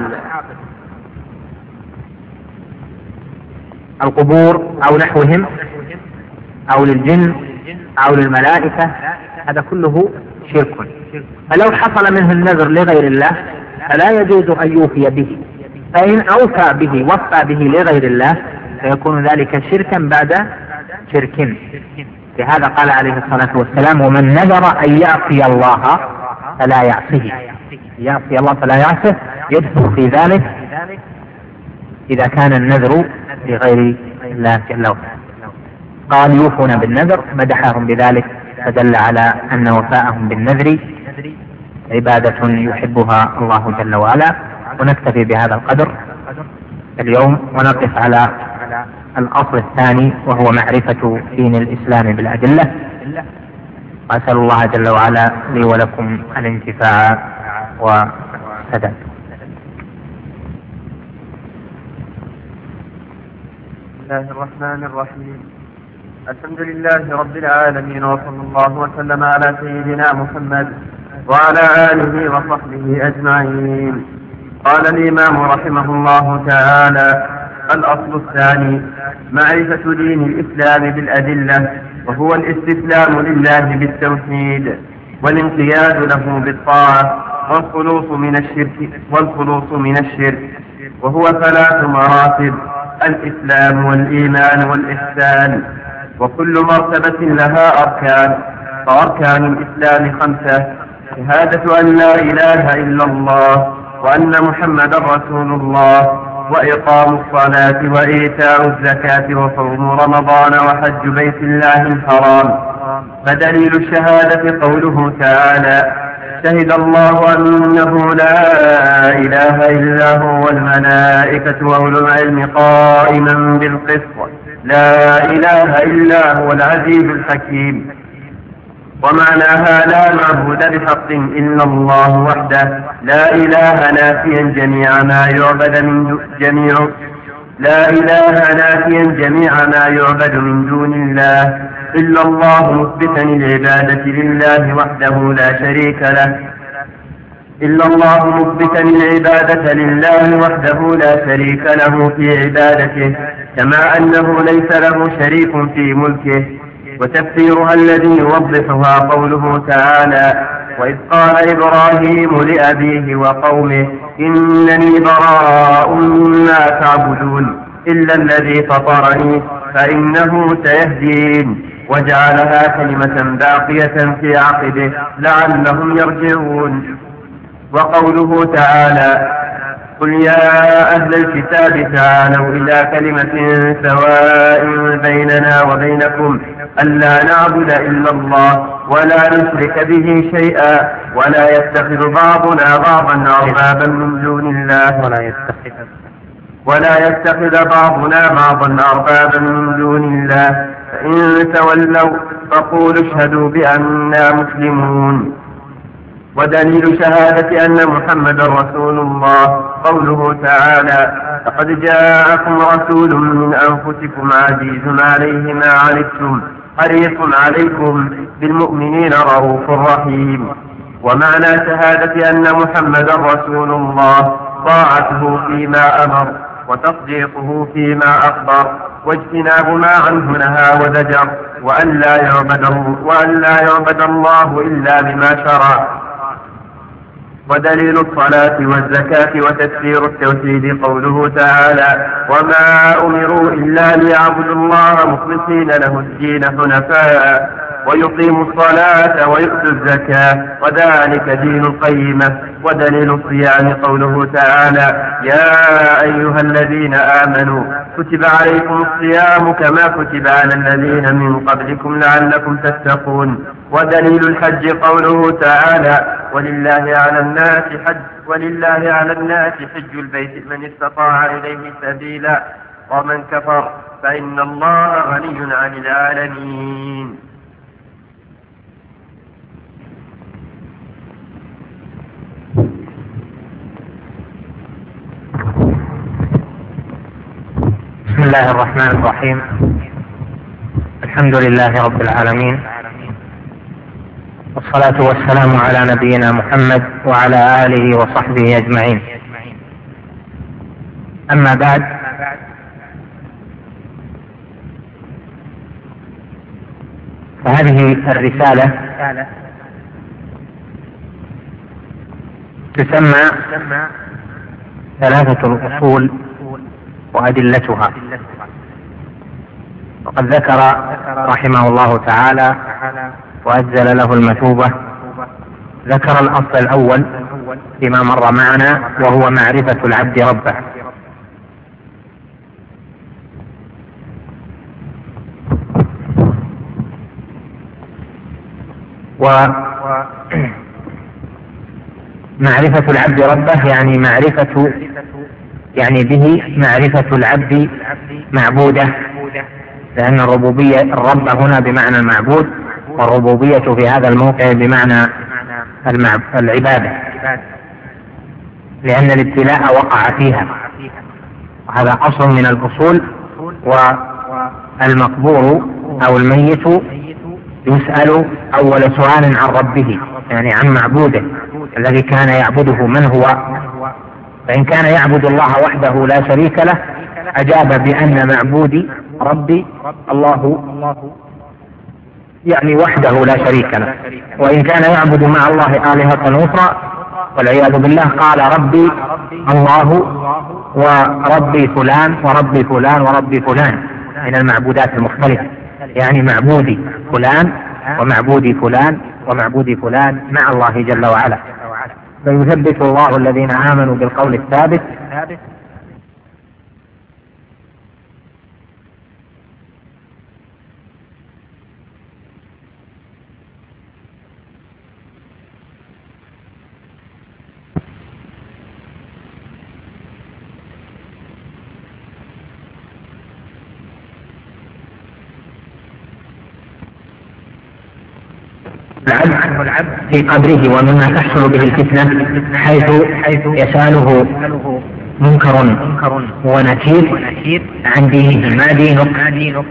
[SPEAKER 1] القبور أو نحوهم أو للجن أو للملائكة، هذا كله شرك. فلو حصل منه النذر لغير الله فلا يجوز أن يوفي به، فإن أوفى به وفى به لغير الله فيكون ذلك شركا بعد شرك. لهذا قال عليه الصلاة والسلام: ومن نذر أن يعصي الله فلا يعصيه. يعصي الله فلا يعصيه يدخل في ذلك إذا كان النذر لغير الله جل وعلا. قال: يوفون بالنذر، مدحهم بذلك، فدل على أن وفاءهم بالنذر عبادة يحبها الله جل وعلا. ونكتفي بهذا القدر اليوم، ونقف على الأصل الثاني وهو معرفة دين الإسلام بالأدلة. وأسأل الله جل وعلا لي ولكم الانتفاع والسداد.
[SPEAKER 2] بسم الله الرحمن الرحيم. الحمد لله رب العالمين، وصلى الله وسلم على سيدنا محمد وعلى آله وصحبه أجمعين. قال الإمام رحمه الله تعالى: الأصل الثاني معرفة دين الإسلام بالأدلة، وهو الاستسلام لله بالتوحيد والانقياد له بالطاعة والخلوص من الشرك، وهو 3 مراتب: الإسلام والإيمان والإحسان، وكل مرتبة لها أركان. فأركان الإسلام 5: شهادة أن لا إله إلا الله وأن محمدا رسول الله، وإقام الصلاة وإيتاء الزكاة وصوم رمضان وحج بيت الله الحرام. فدليل الشهادة قوله تعالى: شهد الله أنه لا إله إلا هو والملائكة وأولو العلم قائما بالقسط لا إله إلا هو العزيز الحكيم. ومعناها لا معبود بحق إلا الله وحده، لا إله نافيا جميع ما يعبد من دون الله إلا الله، مثبتا العبادة لله وحده لا شريك له في عبادته، كما أنه ليس له شريك في ملكه. وتفسيرها الذي يوضحها قوله تعالى: وإذ قال إبراهيم لأبيه وقومه إنني براء مما تعبدون إلا الذي فطرني فإنه سيهدين، وجعلها كلمة باقية في عقبه لعلهم يرجعون. وقوله تعالى: قل يا أهل الكتاب تعالوا إلى كلمة سواء بيننا وبينكم ألا نعبد إلا الله ولا نشرك به شيئا ولا يتخذ بعضنا بعضا أربابا من دون الله، فإن تولوا فقولوا اشهدوا بأننا مسلمون. ودليل شهادة أن محمد رسول الله قوله تعالى: لقد جاءكم رسول من أنفسكم عزيز عليه ما عنتم حريص عليكم بالمؤمنين رؤوف رحيم. ومعنى شهادة أن محمد رسول الله طاعته فيما أمر وتصديقه فيما أخبر واجتناب ما عنه نهى وزجر، وأن لا يعبد الله إلا بما شرع. ودليل الصلاة والزكاة وتفسير التوحيد قوله تعالى: وما أمروا إلا ليعبدوا الله مخلصين له الدين حنفاء ويقيموا الصلاة ويؤتوا الزكاة وذلك دين القيمة. ودليل الصيام قوله تعالى: يا أيها الذين آمنوا كتب عليكم الصيام كما كتب على الذين من قبلكم لعلكم تتقون. ودليل الحج قوله تعالى: ولله على الناس حج البيت من استطاع إليه سبيلا ومن كفر فإن الله غني عن العالمين.
[SPEAKER 1] بسم الله الرحمن الرحيم. الحمد لله رب العالمين، والصلاة والسلام على نبينا محمد وعلى آله وصحبه أجمعين. أما بعد، فهذه الرسالة تسمى 3 الأصول وأدلتها. وقد ذكر رحمه الله تعالى وأجزل له المثوبة، ذكر الأصل الأول فيما مر معنا وهو معرفة العبد ربه. ومعرفة العبد ربه يعني به معرفة العبد معبوده، لأن الرب هنا بمعنى المعبود، والربوبية في هذا الموقع بمعنى العبادة، لأن الابتلاء وقع فيها، وهذا أصل من الأصول. والمقبور أو الميت يسأل أول سؤال عن ربه، يعني عن معبوده الذي كان يعبده من هو. فإن كان يعبد الله وحده لا شريك له أجاب بأن معبودي ربي الله، يعني وحده لا شريك له. وإن كان يعبد مع الله آلهة أخرى والعياذ بالله قال ربي الله وربي فلان وربي فلان وربي فلان من المعبودات المختلفة، يعني معبودي فلان ومعبودي فلان ومعبودي فلان مع الله جل وعلا. فيثبت الله الذين آمنوا بالقول الثابت العبد في قبره ومما تحصل به الفتنة، حيث يسأله منكر ونكير عن دينه: ما دينك؟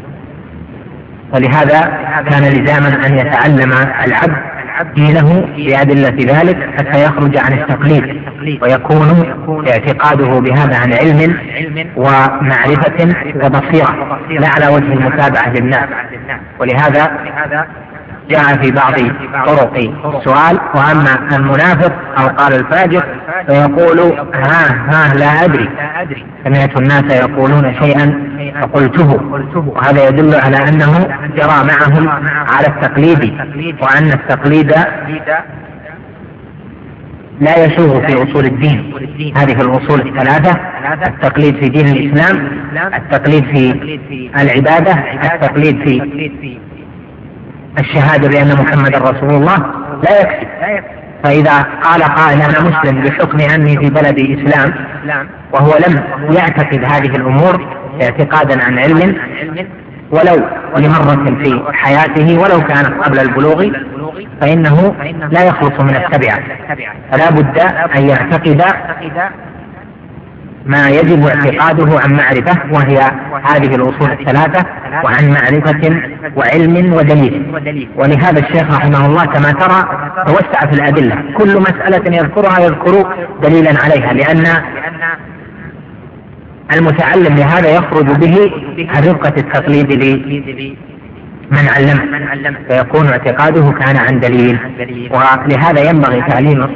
[SPEAKER 1] ولهذا كان لزاما أن يتعلم العبد دينه بأدلة ذلك حتى يخرج عن التقليد ويكون اعتقاده بهذا عن علم ومعرفة وبصيرة لا على وجه المتابعة للناس. ولهذا جاء في بعض طرق السؤال: وأما المنافق أو قال الفاجر فيقول ها لا أدري، سمعت الناس يقولون شيئا فقلته. وهذا يدل على أنه جرى معهم على التقليد، وأن التقليد لا يسوغ في أصول الدين. هذه الأصول الثلاثة: التقليد في دين الإسلام، التقليد في العبادة، التقليد في الشهادة بأن محمد رسول الله، لا يكفي. فإذا قال قائل: أنا مسلم بحكم أني في بلد إسلام، وهو لم يعتقد هذه الأمور اعتقادا عن علم ولو لمرة في حياته ولو كانت قبل البلوغ، فإنه لا يخلص من التبعة، فلا بد أن يعتقد ما يجب اعتقاده عن معرفة، وهي هذه الأصول الثلاثة، وعن معرفة وعلم ودليل. ولهذا الشيخ رحمه الله كما ترى توسع في الأدلة، كل مسألة يذكرها يذكر دليلا عليها، لأن المتعلم لهذا يخرج به عن رفقة التقليد لمن علمه، فيكون اعتقاده كان عن دليل. ولهذا ينبغي تعليم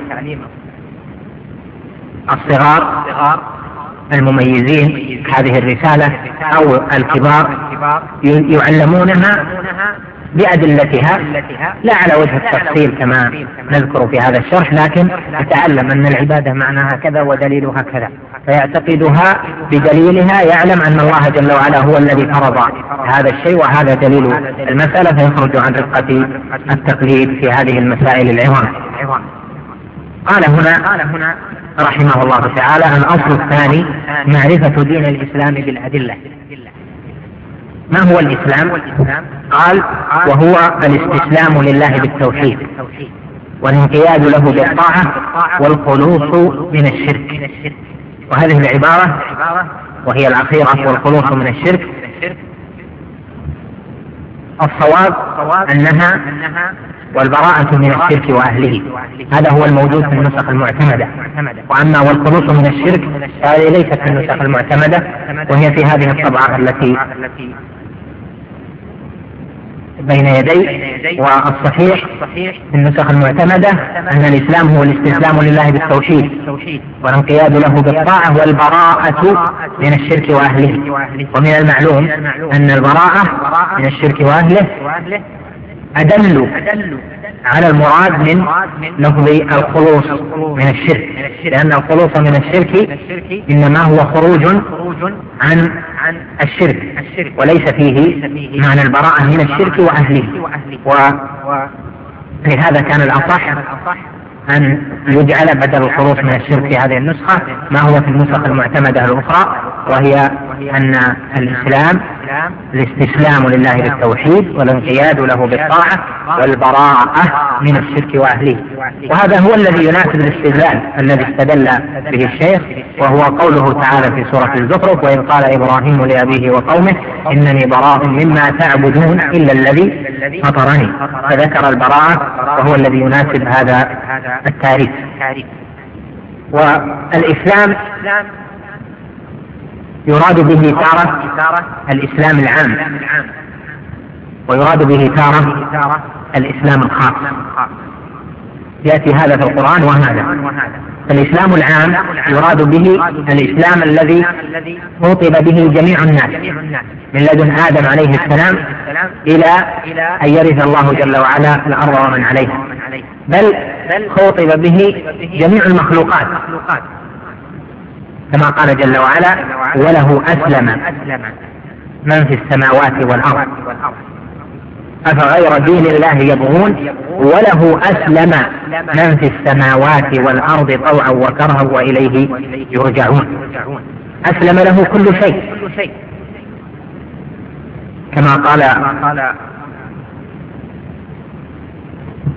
[SPEAKER 1] الصغار المميزين هذه الرسالة أو الكبار يعلمونها بأدلتها، لا على وجه التفصيل كما نذكر في هذا الشرح، لكن يتعلم أن العبادة معناها كذا ودليلها كذا، فيعتقدها بدليلها، يعلم أن الله جل وعلا هو الذي فرض هذا الشيء وهذا دليل المسألة، فيخرج عن رفقة التقليد في هذه المسائل العظام. قال هنا رحمه الله تعالى: الأصل الثاني معرفة دين الإسلام بالأدلة. ما هو الإسلام؟ قال: وهو الاستسلام لله بالتوحيد، والانقياد له بالطاعة، والخلوص من الشرك. وهذه العبارة وهي الأخيرة: والخلوص من الشرك، الصواب أنها والبراءة من الشرك وأهله، هذا هو الموجود في النسخ المعتمدة. وأما والخلوص من الشرك هذه ليست في النسخ المعتمدة، وهي في هذه الطبعة التي بين يدي. والصحيح في النسخ المعتمدة أن الإسلام هو الاستسلام لله بالتوحيد، والانقياد له بالطاعة، والبراءة من الشرك وأهله. ومن المعلوم أن البراءة من الشرك وأهله أدل على المراد من لفظ الخلوص من الشرك، لأن الخلوص من الشرك إنما هو خروج عن الشرك، وليس فيه معنى البراءة من الشرك وأهله. ولهذا كان الأصح أن يجعل بدل الخلوص من الشرك في هذه النسخة ما هو في النسخ المعتمدة الأخرى، وهي أن الإسلام الاستسلام لله بالتوحيد، والانقياد له بالطاعة، والبراءة من الشرك وأهله. وهذا هو الذي يناسب الاستدلال الذي استدل به الشيخ، وهو قوله تعالى في سورة الزخرف: وإذ قال إبراهيم لأبيه وقومه إنني براء مما تعبدون إلا الذي فطرني، فذكر البراءة وهو الذي يناسب هذا التعريف. والإسلام يراد به تارة الإسلام العام، ويراد به تارة الإسلام الخاص، يأتي هذا في القرآن وهذا. فالإسلام العام يراد به الإسلام الذي خطب به جميع الناس من لدن آدم عليه السلام إلى أن يرث الله جل وعلا الأرض ومن عليها، بل خطب به جميع المخلوقات، كما قال جل وعلا: وله أسلم من في السماوات والأرض أفغير دين الله يبغون وله أسلم من في السماوات والأرض طوعا وكرها وإليه يرجعون. أسلم له كل شيء، كما قال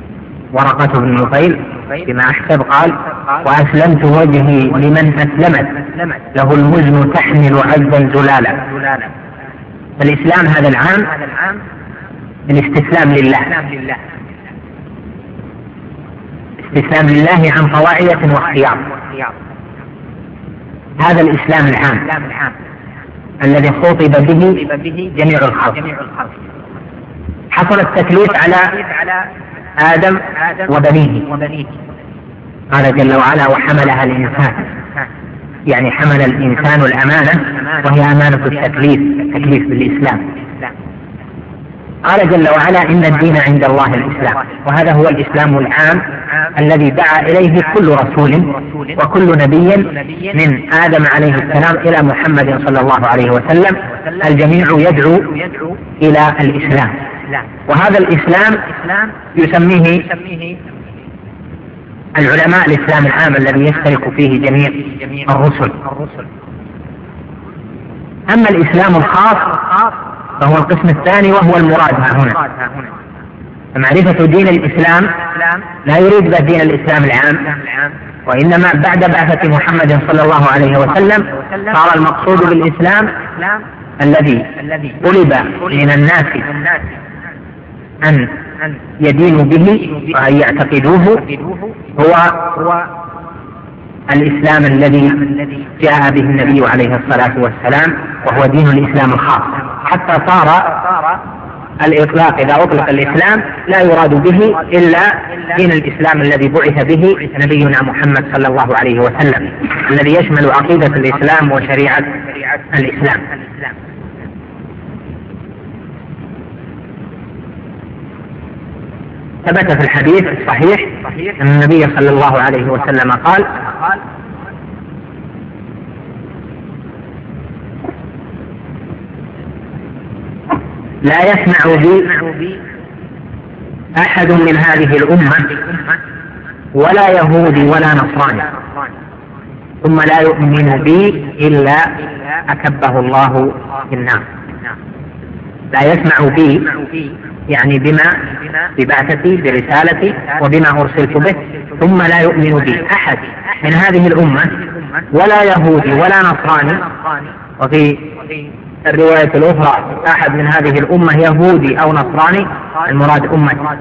[SPEAKER 1] ورقة بن نفيل بما أحسب قال: وأسلمت وجهي لمن أسلمت له المزن تحمل عزا زلالا. فالإسلام هذا العام الاستسلام لله، استسلام لله عن طواعية واختيار. هذا الإسلام العام الذي خطب به جميع الخلق. حصل التكليف على آدم وبنيه، قال جل وعلا: وحملها الإنسان، يعني حمل الإنسان الأمانة، وهي أمانة التكليف بالإسلام. قال جل وعلا: إن الدين عند الله الإسلام. وهذا هو الإسلام العام الذي دعا إليه كل رسول وكل نبي من آدم عليه السلام إلى محمد صلى الله عليه وسلم. الجميع يدعو إلى الإسلام، وهذا الإسلام يسميه العلماء الإسلام العام الذي يشترك فيه جميع الرسل. أما الإسلام الخاص فهو القسم الثاني، وهو المراد هنا. فمعرفة دين الإسلام لا يريد به دين الإسلام العام، وإنما بعد بعثة محمد صلى الله عليه وسلم صار المقصود بالإسلام الذي طلب من الناس أن يدينوا به وأن يعتقدوه هو الإسلام الذي جاء به النبي عليه الصلاة والسلام، وهو دين الإسلام الخاص. حتى صار الإطلاق، إذا أطلق الإسلام لا يراد به إلا دين الإسلام الذي بعث به نبينا محمد صلى الله عليه وسلم، الذي يشمل عقيدة الإسلام وشريعة الإسلام. ثبت في الحديث الصحيح أن النبي صلى الله عليه وسلم قال: لا يسمع بي أحد من هذه الأمة ولا يهودي ولا نصراني ثم لا يؤمن بي إلا أكبه الله في النار. لا يسمع بي يعني ببعثتي برسالتي وبما أرسلت به، ثم لا يؤمن بي أحد من هذه الأمة ولا يهودي ولا نصراني. وفي الرواية الأخرى أحد من هذه الأمة يهودي أو نصراني، المراد أمة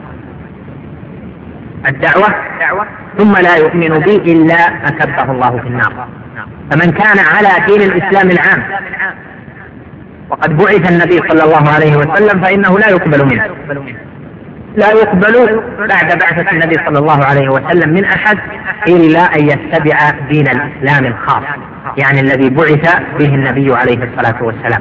[SPEAKER 1] الدعوة، ثم لا يؤمن بي إلا أكبه الله في النار. فمن كان على دين الإسلام العام وقد بعث النبي صلى الله عليه وسلم فإنه لا يقبل منه، لا يقبل بعد بعثة النبي صلى الله عليه وسلم من أحد إلا أن يتبع دين الإسلام الخاص، يعني الذي بعث به النبي عليه الصلاة والسلام.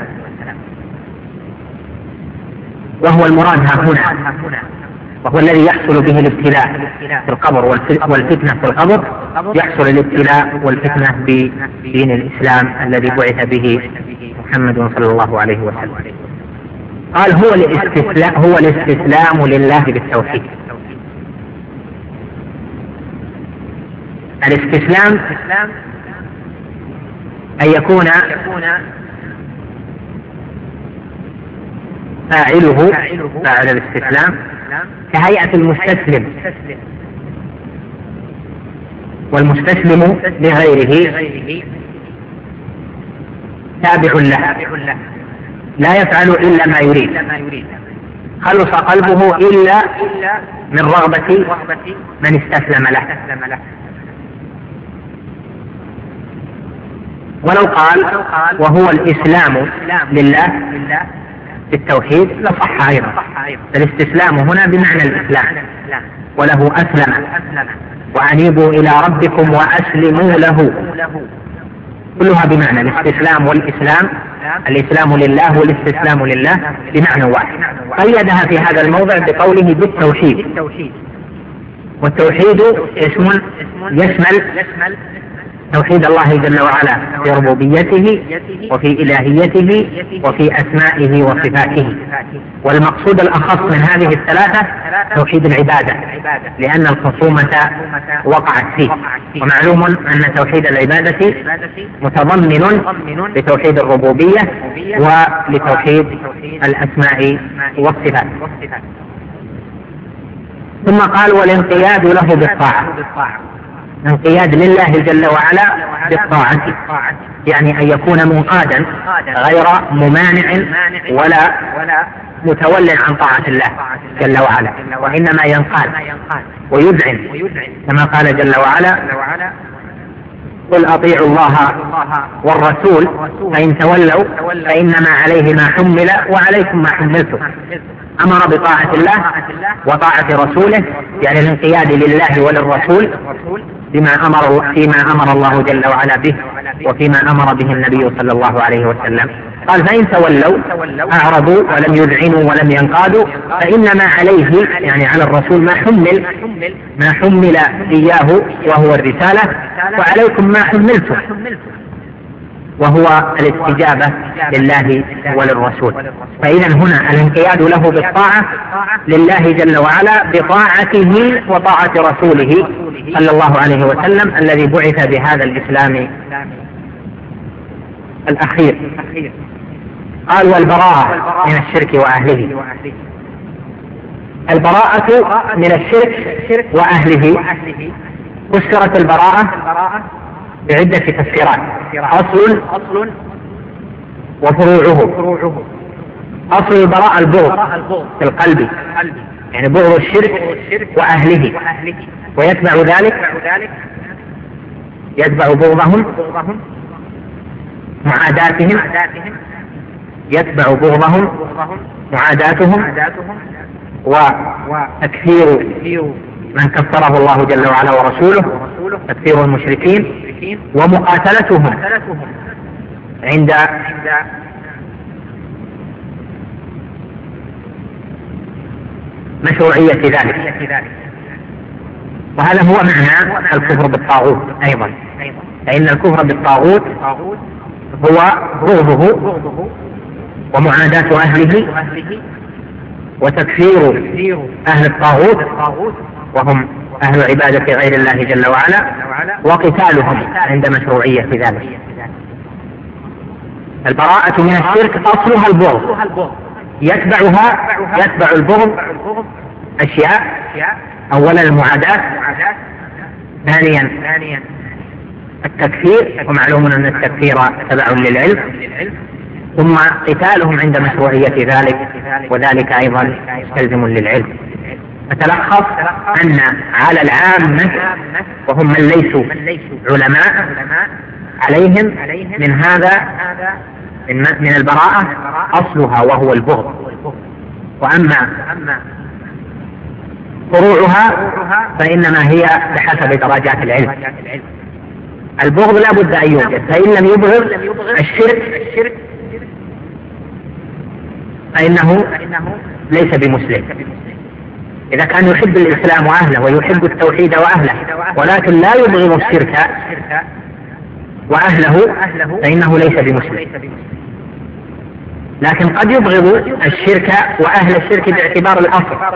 [SPEAKER 1] وهو المراد هنا، وهو الذي يحصل به الابتلاء في القبر والفتنة في القبر. يحصل الابتلاء والفتنة بدين الإسلام الذي بعث به محمد صلى الله عليه وسلم. قال: هو الاستسلام لله بالتوحيد. الاستسلام أن يكون فاعل الاستسلام كهيئة المستسلم، والمستسلم لغيره تابع له، لا يفعل إلا ما يريد، خلص قلبه إلا من رغبة من استسلم له. ولو قال وهو الإسلام لله بالتوحيد لصح أيضا. الاستسلام هنا بمعنى الإسلام، وله أسلم وأنيبوا إلى ربكم وأسلموا له، كلها بمعنى الاستسلام والإسلام. الإسلام لله والاستسلام لله بمعنى واحد. قيدها في هذا الموضع بقوله بالتوحيد، والتوحيد يشمل توحيد الله جل وعلا في ربوبيته وفي إلهيته وفي أسمائه وصفاته. والمقصود الأخص من هذه الثلاثة توحيد العبادة، لأن الخصومة وقعت فيه. ومعلوم أن توحيد العبادة متضمن لتوحيد الربوبية ولتوحيد الأسماء والصفات. ثم قال والانقياد له بالطاعة، انقياد لله جل وعلا بالطاعة، يعني أن يكون منقادا غير ممانع ولا متول عن طاعة الله جل وعلا، وإنما ينقاد ويذعن كما قال جل وعلا قل أطيعوا الله والرسول فإن تولوا فإنما عليه ما حمل وعليكم ما حملتم. أمر بطاعة الله وطاعة رسوله، يعني الانقياد لله وللرسول فيما أمر الله جل وعلا به وفيما أمر به النبي صلى الله عليه وسلم. قال فإن تولوا أعرضوا ولم يذعنوا ولم ينقادوا فإنما عليه، يعني على الرسول ما حمل إياه وهو الرسالة، وعليكم ما حملتم وهو الاستجابة لله وللرسول. فإذا هنا الانقياد له بالطاعة لله جل وعلا بطاعته وطاعة رسوله صلى الله عليه وسلم الذي بعث بهذا الإسلام الأخير. قال والبراءة من الشرك وأهله. البراءة من الشرك وأهله فسرت البراءة بعدة تفسيرات، أصل وفروعه. أصل البراءة البغض في القلب، يعني بغض الشرك وأهله، ويتبع بغضهم معاداتهم، يتبع بغضهم معاداتهم وتكفير من كفره الله جل وعلا ورسوله، تكفير المشركين ومقاتلتهم عند مشروعية ذلك. وهذا هو معنى الكفر بالطاغوت أيضا، فإن الكفر بالطاغوت هو بغضه ومعاداة أهله وتكفير أهل الطاغوت وهم أهل عبادة غير الله جل وعلا، وقتالهم عند مشروعية ذلك. البراءة من الشرك أصلها البغض، يتبع البغض أشياء: أولا المعاداة، ثانيا التكفير، ومعلوم أن التكفير تبع للعلم، ثم قتالهم عند مشروعية ذلك، وذلك أيضا مستلزم للعلم. فتلخص أن على العامة وهم من ليسوا علماء عليهم من البراءة أصلها وهو البغض، وأما فروعها فإنما هي بحسب درجات العلم. البغض لا بد أن يوجد، فإن لم يبغض الشرك فإنه ليس بمسلم. إذا كان يحب الإسلام وأهله ويحب التوحيد وأهله ولكن لا يبغض الشرك وأهله فإنه ليس بمسلم. لكن قد يبغض الشرك وأهل الشرك باعتبار الأصل،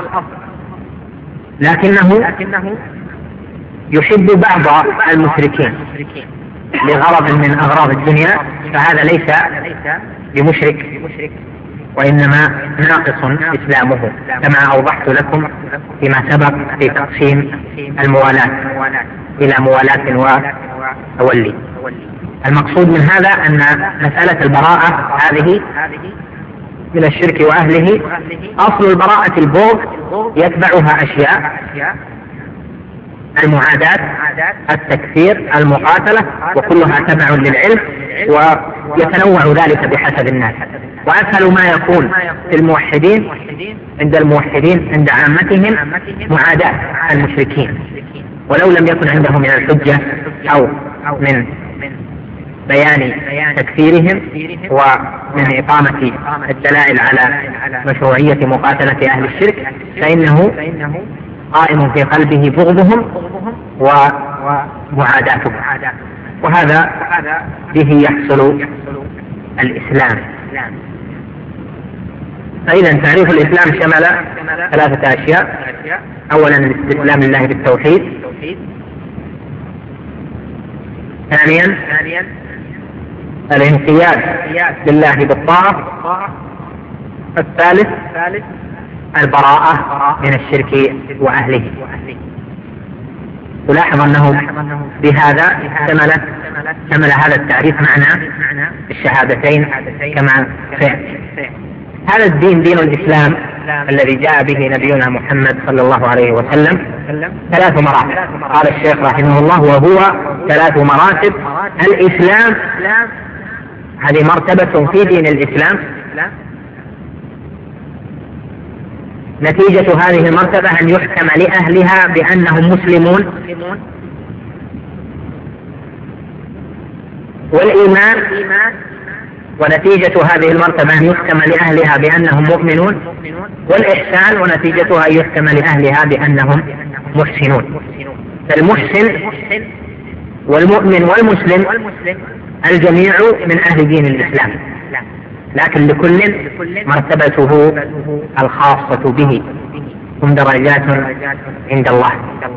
[SPEAKER 1] لكنه يحب بعض المشركين لغرض من أغراض الدنيا، فهذا ليس بمشرك، وإنما ناقص إسلامه، كما أوضحت لكم فيما سبق في تقسيم الموالاة إلى موالاة وتولي. المقصود من هذا أن مسألة البراءة هذه من الشرك وأهله أصل البراءة البغض، يتبعها أشياء: المعاداة، التكفير، المقاتلة، وكلها تبع للعلم، ويتنوع ذلك بحسب الناس. وأسهل ما يكون في الموحدين عند عامتهم معاداة المشركين، ولو لم يكن عندهم من الحجة أو من بيان تكفيرهم ومن إقامة الدلائل على مشروعية مقاتلة أهل الشرك، فإنه قائم في قلبه بغضهم ومعاداتهم، وهذا به يحصل الإسلام. فإذا تعريف الإسلام شمل 3 أشياء: أولا الاستسلام لله بالتوحيد، ثانيا الانقياد لله بالطاعة، الثالث البراءة من الشرك وأهله. تلاحظ أنه بهذا شمل هذا التعريف معنى الشهادتين كما سيأتي. هذا الدين دين الإسلام الذي جاء به نبينا محمد صلى الله عليه وسلم 3 مراتب. قال الشيخ رحمه الله: وهو 3 مراتب. الإسلام هذه مرتبة في دين الإسلام، نتيجة هذه المرتبة أن يحكم لأهلها بأنهم مسلمون، والإيمان، ونتيجة هذه المرتبة أن يحكم لأهلها بأنهم مؤمنون، والإحسان، ونتيجتها أن يحكم لأهلها بأنهم محسنون. فالمحسن والمؤمن والمسلم الجميع من أهل دين الإسلام، لكن لكل مرتبته الخاصة به، هم درجات عند الله.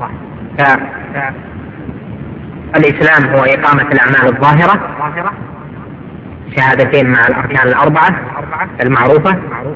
[SPEAKER 1] فالإسلام هو إقامة الأعمال الظاهرة، شهادتين مع الأركان 4 المعروفة،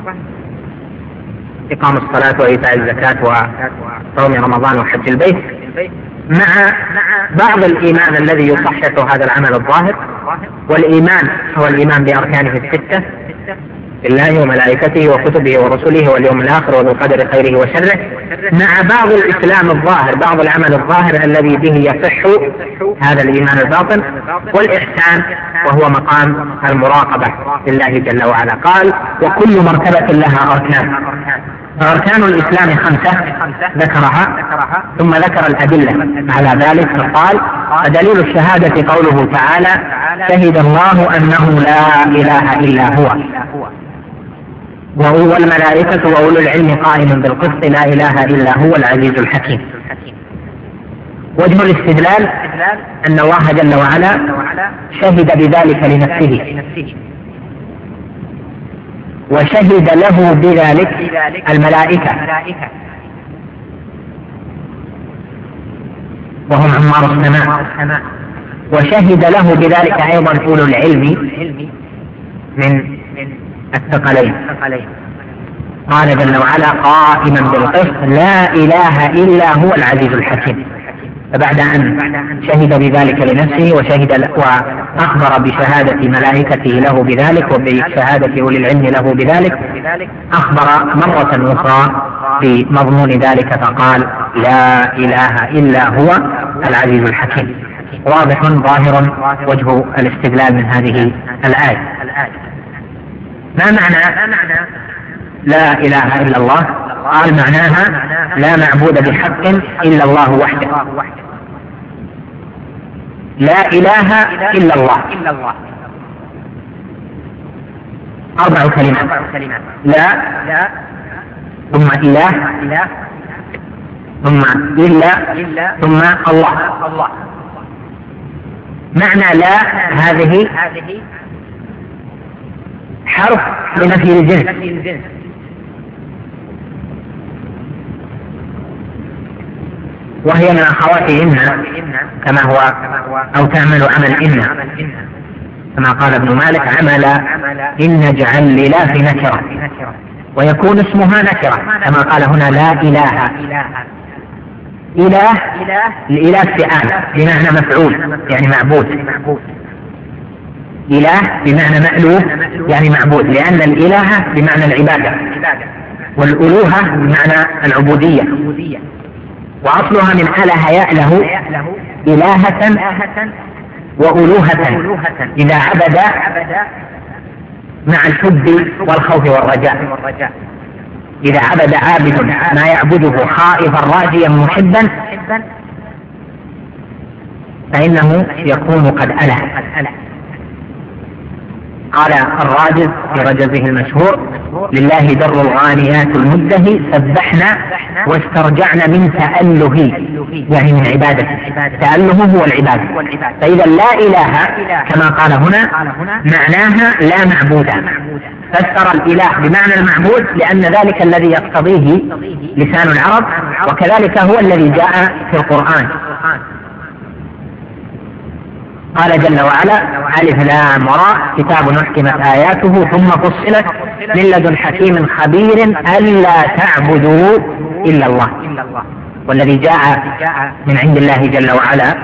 [SPEAKER 1] إقام الصلاة وإيتاء الزكاة وصوم رمضان وحج البيت، مع بعض الإيمان الذي يصحح هذا العمل الظاهر. والإيمان هو الإيمان بأركانه 6: بالله وملائكته وكتبه ورسله واليوم الآخر وبالقدر خيره وشره، مع بعض الإسلام الظاهر، بعض العمل الظاهر الذي به يصح هذا الإيمان الباطن. والإحسان وهو مقام المراقبة لله جل وعلا. قال: وكل مرتبة لها أركان. فأركان الإسلام 5 ذكرها، ثم ذكر الأدلة على ذلك فقال: فدليل الشهادة قوله تعالى: شهد الله أنه لا إله إلا هو والملائكة وأولو العلم قائما بالقسط لا إله إلا هو العزيز الحكيم. وجه الاستدلال أن الله جل وعلا شهد بذلك لنفسه، وشهد له بذلك الملائكة وهم عمار السماء، وشهد له بذلك أيضا أولو العلم من الثقلين. قال جل وعلا: قائما بالقسط لا إله إلا هو العزيز الحكيم. فبعد أن شهد بذلك لنفسه وأخبر بشهادة ملائكته له بذلك وبشهادة أولي العلم له بذلك، أخبر مرة أخرى بمضمون ذلك فقال: لا إله إلا هو العزيز الحكيم. واضح ظاهر وجه الاستدلال من هذه الآية. ما معنى لا إله إلا الله؟ قال: معناها لا معبود بحق إلا الله وحده. لا إله إلا الله 4 كلمات: لا، ثم إله، ثم إلا، ثم الله. معنى لا هذه حرف لنفي الجنس، وهي من أخوات إن كما هو، أو تعمل عمل إن، كما قال ابن مالك: عمل إن اجعل للا في نكرة، ويكون اسمها نكرة، كما قال هنا: لا إله. الإله فعال بمعنى مفعول يعني معبود، إله بمعنى مألوه يعني معبود، لأن الإله بمعنى العبادة، والألوهة بمعنى العبودية، وأصلها من أله يأله إلهة وألوهة، إذا عبد مع الحب والخوف والرجاء. إذا عبد عابد ما يعبده خائفا راجيا محبا فإنه يكون قد أله. قال الراجز في رجزه المشهور: لله در الغانيات المده سبحنا واسترجعنا من تأله، يعني من عبادته. تأله هو العبادة. فإذا لا إله كما قال هنا معناها لا معبود، فسر الإله بمعنى المعبود لأن ذلك الذي يقتضيه لسان العرب، وكذلك هو الذي جاء في القرآن. قال جل وعلا: ألف لام راء كتاب أحكمت آياته ثم فصلت من لدن حكيم خبير ألا تعبدوا إلا الله. والذي جاء من عند الله جل وعلا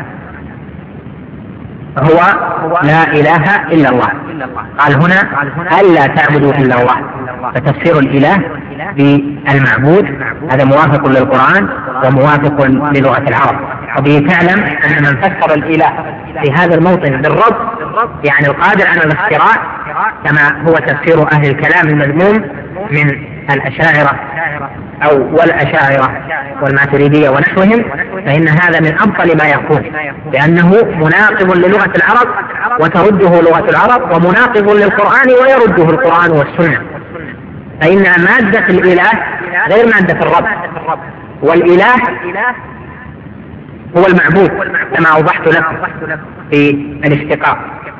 [SPEAKER 1] هو لا إله إلا الله. قال هنا: ألا تعبدوا إلا الله. فتفسير الإله بالمعبود هذا موافق للقرآن وموافق للغة العرب، وبه تعلم أن من فسر الإله في هذا الموطن بالرب يعني القادر على الاختراع، كما هو تفسير أهل الكلام المذموم من الأشاعرة والأشاعرة والماتريدية ونحوهم، فإن هذا من أبطل ما يكون، لأنه مناقض للغة العرب وترده لغة العرب، ومناقض للقرآن ويرده القرآن والسنة. فإن مادة الإله غير مادة الرب، والإله هو المعبود كما أوضحت لكم في الاشتقاق.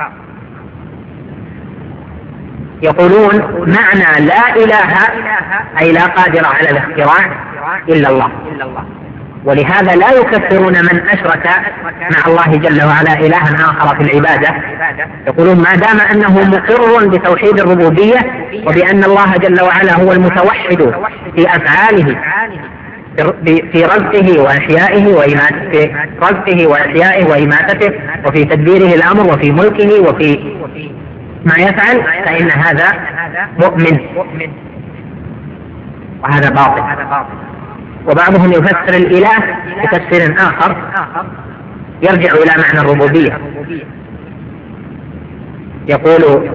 [SPEAKER 1] يقولون معنى لا إله أي لا قادر على الاختراع إلا الله، ولهذا لا يكفرون من أشرك مع الله جل وعلا إلها آخر في العبادة. يقولون ما دام أنه مقر بتوحيد الربوبية وبأن الله جل وعلا هو المتوحد في أفعاله، في رزقه وإحيائه وإماتته وفي تدبيره الأمر وفي ملكه وفي ما يفعل، فإن هذا مؤمن وهذا باطل. وبعضهم يفسر الإله بتفسير آخر يرجع إلى معنى الربوبية. يقول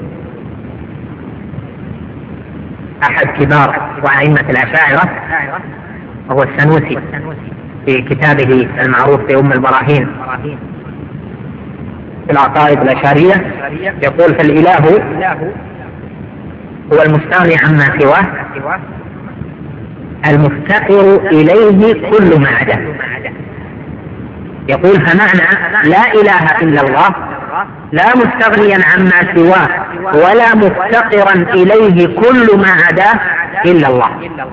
[SPEAKER 1] أحد كبار وأئمة الأشاعرة وهو السنوسي في كتابه المعروف بأم البراهين في العقائد الأشعرية، يقول: فالإله هو المستغني عما سواه المفتقر إليه كل ما عداه. يقول: فمعنى لا إله إلا الله لا مستغنيا عما سواه ولا مفتقرا إليه كل ما عداه إلا الله.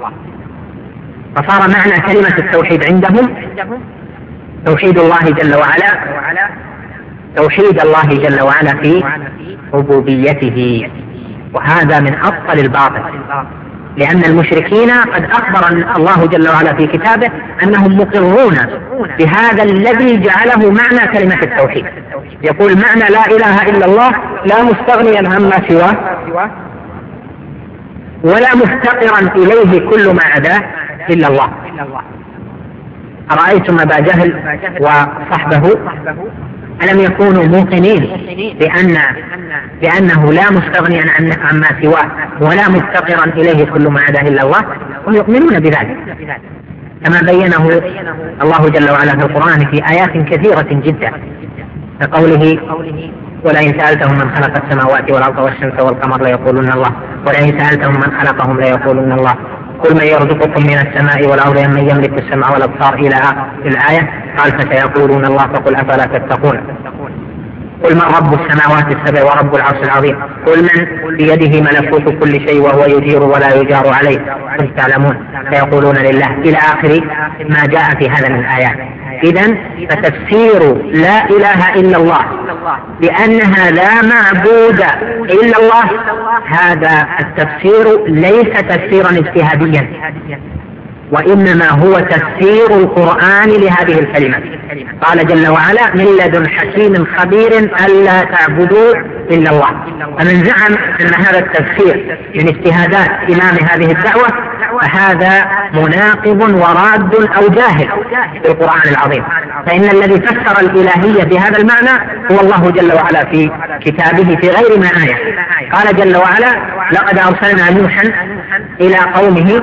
[SPEAKER 1] فصار معنى كلمة التوحيد عندهم توحيد الله جل وعلا، توحيد الله جل وعلا في ربوبيته، وهذا من أبطل الباطل، لأن المشركين قد أخبر الله جل وعلا في كتابه أنهم مقرون بهذا الذي جعله معنى كلمة التوحيد. يقول: معنى لا إله إلا الله لا مستغنيا عما سواه ولا مفتقرا إليه كل ما عداه إلا الله. أرأيتم أبا جهل وصحبه ألم يكونوا موقنين بأنه لا مستغنيا عما سواه ولا مفتقرا إليه كل ما عداه إلا الله؟ هم يؤمنون بذلك كما بينه الله جل وعلا في القرآن في آيات كثيرة جدا، كقوله: ولئن سألتهم من خلق السماوات والأرض والشمس والقمر ليقولون الله ولئن سألتهم من خلقهم ليقولون الله قل من يرزقكم من السماء والأرض أمن يملك السمع والأبصار إلى الآية. قال: فسيقولون الله فقل أفلا تتقون. قل من رب السماوات السبع ورب العرش العظيم قل من بيده ملكوت كل شيء وهو يجير ولا يجار عليه قل تعلمون فيقولون لله إلى آخر ما جاء في هذا من الآيات. إذن فتفسير لا إله إلا الله بأنها لا معبود إلا الله، هذا التفسير ليس تفسيرا اجتهاديا، وإنما هو تفسير القرآن لهذه الكلمة. قال جل وعلا: من لدن حكيم خبير ألا تعبدوا إلا الله. فمن زعم أن هذا التفسير من اجتهادات إمام هذه الدعوة فهذا مناقض وراد أو جاهل بالقرآن العظيم، فإن الذي فسر الإلهية بهذا المعنى هو الله جل وعلا في كتابه في غير ما آية. قال جل وعلا: لقد أرسلنا نوحا إلى قومه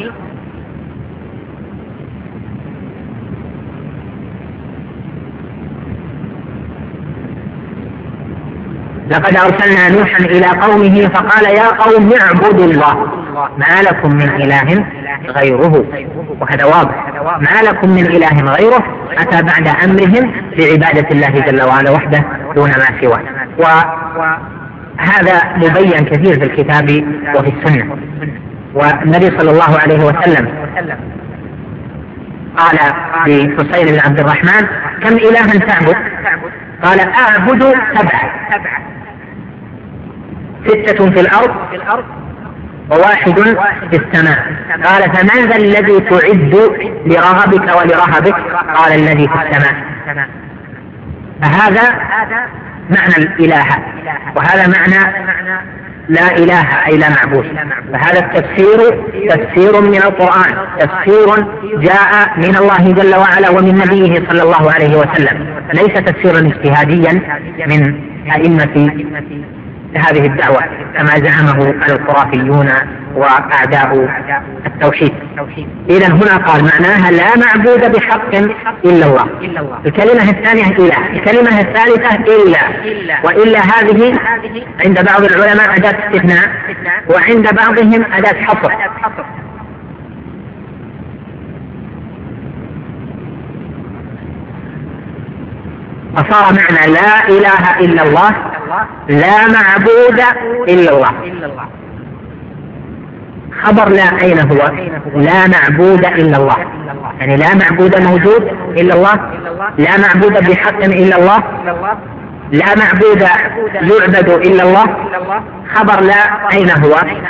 [SPEAKER 1] لقد أرسلنا نوحا إلى قومه فقال: يا قوم اعبدوا الله ما لكم من إله غيره. وهذا واضح، ما لكم من إله غيره أتى بعد أمرهم بعبادة الله جل وعلا وحده دون ما سواه، وهذا مبين كثير في الكتاب وفي السنة. والنبي صلى الله عليه وسلم قال لحسين بن عبد الرحمن: كم إلها تعبد؟ قال أعبد 7، 6 في الأرض وواحد في السماء. قال فما ذا الذي تعد لرغبك ولرهبك؟ قال الذي في السماء. فهذا معنى الإله، وهذا معنى لا إله أي لا معبود. فهذا التفسير تفسير من القرآن، تفسير جاء من الله جل وعلا ومن نبيه صلى الله عليه وسلم، ليس تفسيرا اجتهاديا من أئمة هذه الدعوة كما زعمه الخرافيون وأعداء التوحيد. إذن هنا قال معناها لا معبود بحق إلا الله. الكلمة الثانية إله، الكلمة الثالثة إلا، وإلا هذه عند بعض العلماء أداة استثناء، وعند بعضهم أداة حصر. فصار معنى لا إله إلا الله لا معبود إلا الله. خبر لا أين هو؟ لا معبود إلا الله، يعني لا معبود موجود إلا الله، لا معبود بحق إلا الله، لا معبود يعبد إلا الله. خبر لا أين هو؟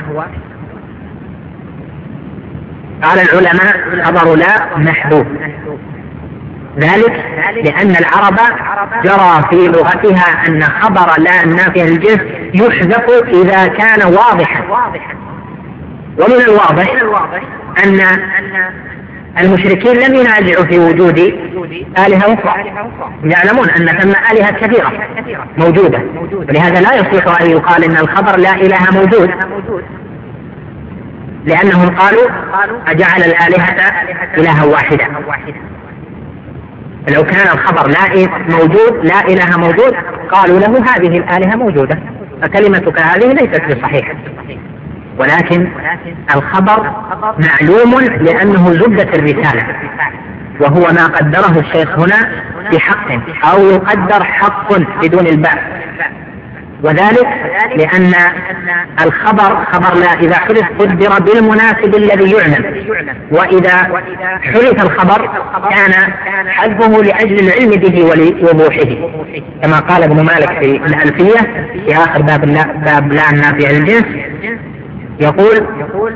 [SPEAKER 1] قال العلماء خبر لا محذوف، ذلك لأن العرب جرى في لغتها أن خبر لا النافية للجنس يحذف إذا كان واضحا. ومن الواضح أن المشركين لم ينازعوا في وجود آلهة أخرى، يعلمون أن ثم آلهة كثيرة موجودة، ولهذا لا يصلح أن يقال أن الخبر لا إله موجود، لأنهم قالوا أجعل الآلهة إلها واحدة. لو كان الخبر لا موجود لا إله موجود قالوا له هذه الآلهة موجودة، فكلمتك هذه ليست بصحيحة. ولكن الخبر معلوم لأنه زبدة الرسالة، وهو ما قدره الشيخ هنا بحق، أو يقدر حق بدون الباء، وذلك لأن الخبر خبر لا إذا حدث قدر بالمناسب الذي يعلم، وإذا حدث الخبر كان حذفه لأجل العلم به ولوضوحه، كما قال ابن مالك في الألفية في آخر باب لا النافية للجنس، يقول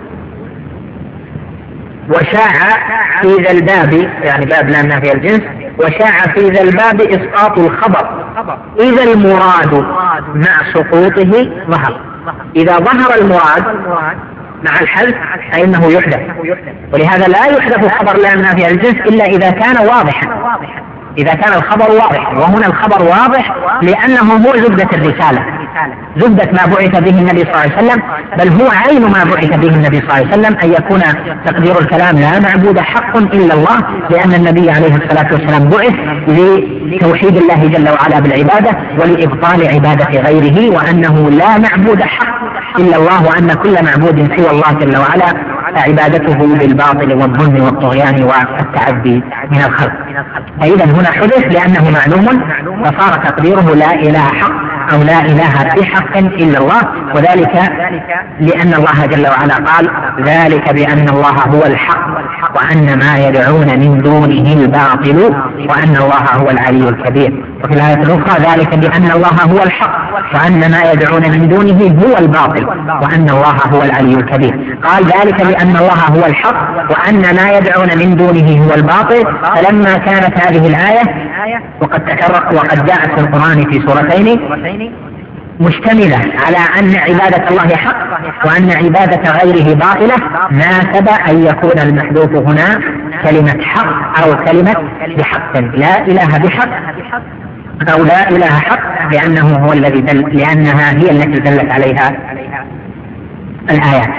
[SPEAKER 1] وشاع في ذا الباب، يعني باب لا النافية للجنس، وشاع في ذا الباب إسقاط الخبر إذا المراد مع سقوطه ظهر. إذا ظهر المراد مع الحذف فإنه يحذف، ولهذا لا يحذف خبر لا النافية للجنس إلا إذا كان واضحا، إذا كان الخبر واضح. وهنا الخبر واضح لأنه هو زبدة الرسالة، زبدة ما بعث به النبي صلى الله عليه وسلم، بل هو عين ما بعث به النبي صلى الله عليه وسلم، أن يكون تقدير الكلام لا معبود حق إلا الله، لأن النبي عليه الصلاة والسلام بعث لتوحيد الله جل وعلا بالعبادة ولإبطال عبادة غيره، وأنه لا معبود حق إلا الله، وأن كل معبود سوى الله جل وعلا عبادته بالباطل والظلم والطغيان والتعدي من الخلق. فإذا هنا حدث لأنه معلوم، فصار تقديره لا إله حق أو لا إله بحق إلا الله، وذلك لأن الله جل وعلا قال ذلك بأن الله هو الحق وأن ما يدعون من دونه الباطل وأن الله هو العلي الكبير. وفي الآية الأخرى ذلك بأن الله هو الحق وأن ما يدعون من دونه هو الباطل وأن الله هو العلي الكبير. قال ذلك بأن الله هو الحق وأن ما يدعون من دونه هو الباطل. فلما كانت هذه الآية وقد جاءت في القرآن في سورتين مشتملة على أن عبادة الله حق وأن عبادة غيره باطلة، ناسب أن يكون المحذوف هنا كلمة حق أو كلمة بحق، لا إله بحق أو لا إله حق، لأنه هو الذي لأنها هي التي دلت عليها الآيات.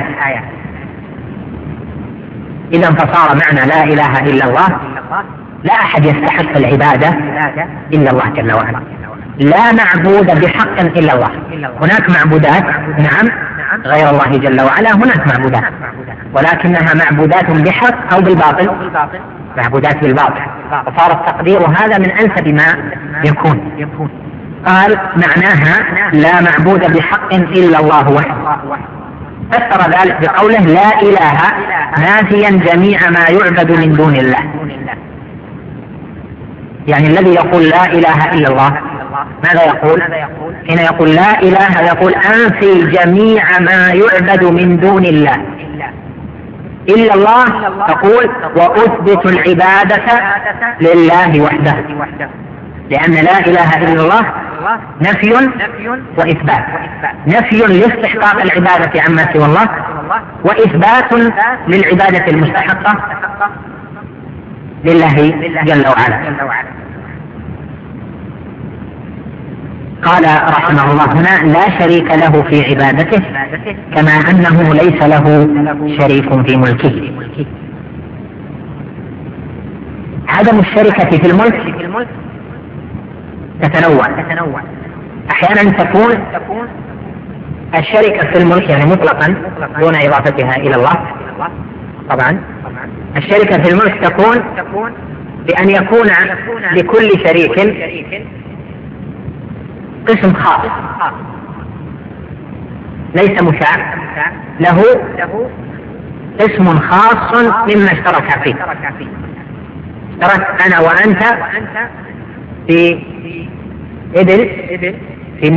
[SPEAKER 1] إذا فصار معنى لا إله إلا الله لا أحد يستحق العبادة إلا الله جل وعلا، لا معبود بحق إلا الله. هناك معبودات نعم غير الله جل وعلا، هناك معبودات ولكنها معبودات بحق أو بالباطل، معبودات بالباطل، فصار التقدير هذا من أنسب ما يكون. قال معناها لا معبود بحق إلا الله وحده. فسر ذلك بقوله لا إله نافيا جميع ما يعبد من دون الله، يعني الذي يقول لا إله إلا الله ماذا يقول؟ حين يقول لا إله يقول أنفي جميع ما يعبد من دون الله إلا الله، تقول وأثبت العبادة لله وحده، لأن لا إله إلا الله نفي وإثبات، نفي لاستحقاق العبادة عما سوى الله، وإثبات للعبادة المستحقة لله جل وعلا. قال رحمه الله هنا لا شريك له في عبادته كما أنه ليس له شريك في ملكه. عدم الشركة في الملك تتنوع، أحيانا تكون الشركة في الملك يعني مطلقا دون إضافتها إلى الله. طبعا الشركة في الملك تكون بأن يكون لكل شريك قسم خاص ليس مشاع، له اسم خاص مما اشترك فيه. اشترك أنا وأنت في إبل، في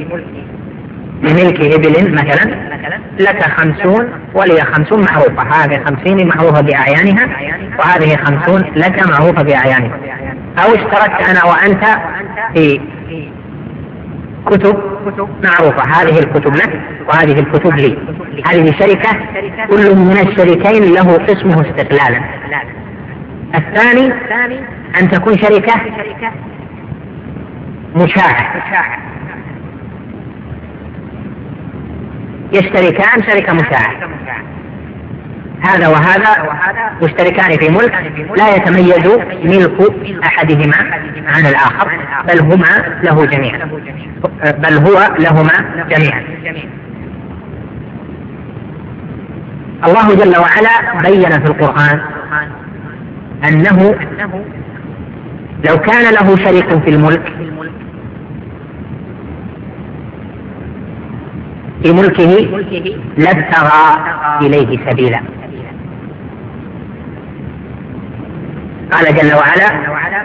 [SPEAKER 1] ملك إبل مثلا، لك 50 ولي 50 معروفة، هذه 50 معروفة بأعيانها وهذه 50 لك معروفة بأعيانها. أو اشتركت أنا وأنت في كتب معروفة، هذه الكتب لك وهذه الكتب لي، هذه شركة، كل من الشريكين له اسمه استقلالا. الثاني أن تكون شركة مشاعة، يشتركان شركة مشاعة، هذا وهذا مشتركان في ملك لا يتميز ملك أحدهما عن الآخر، بل هما له جميعا، بل هو لهما جميعا. الله جل وعلا بين في القرآن أنه لو كان له شريك في الملك في ملكه لابتغى إليه سبيلا. قال جل وعلا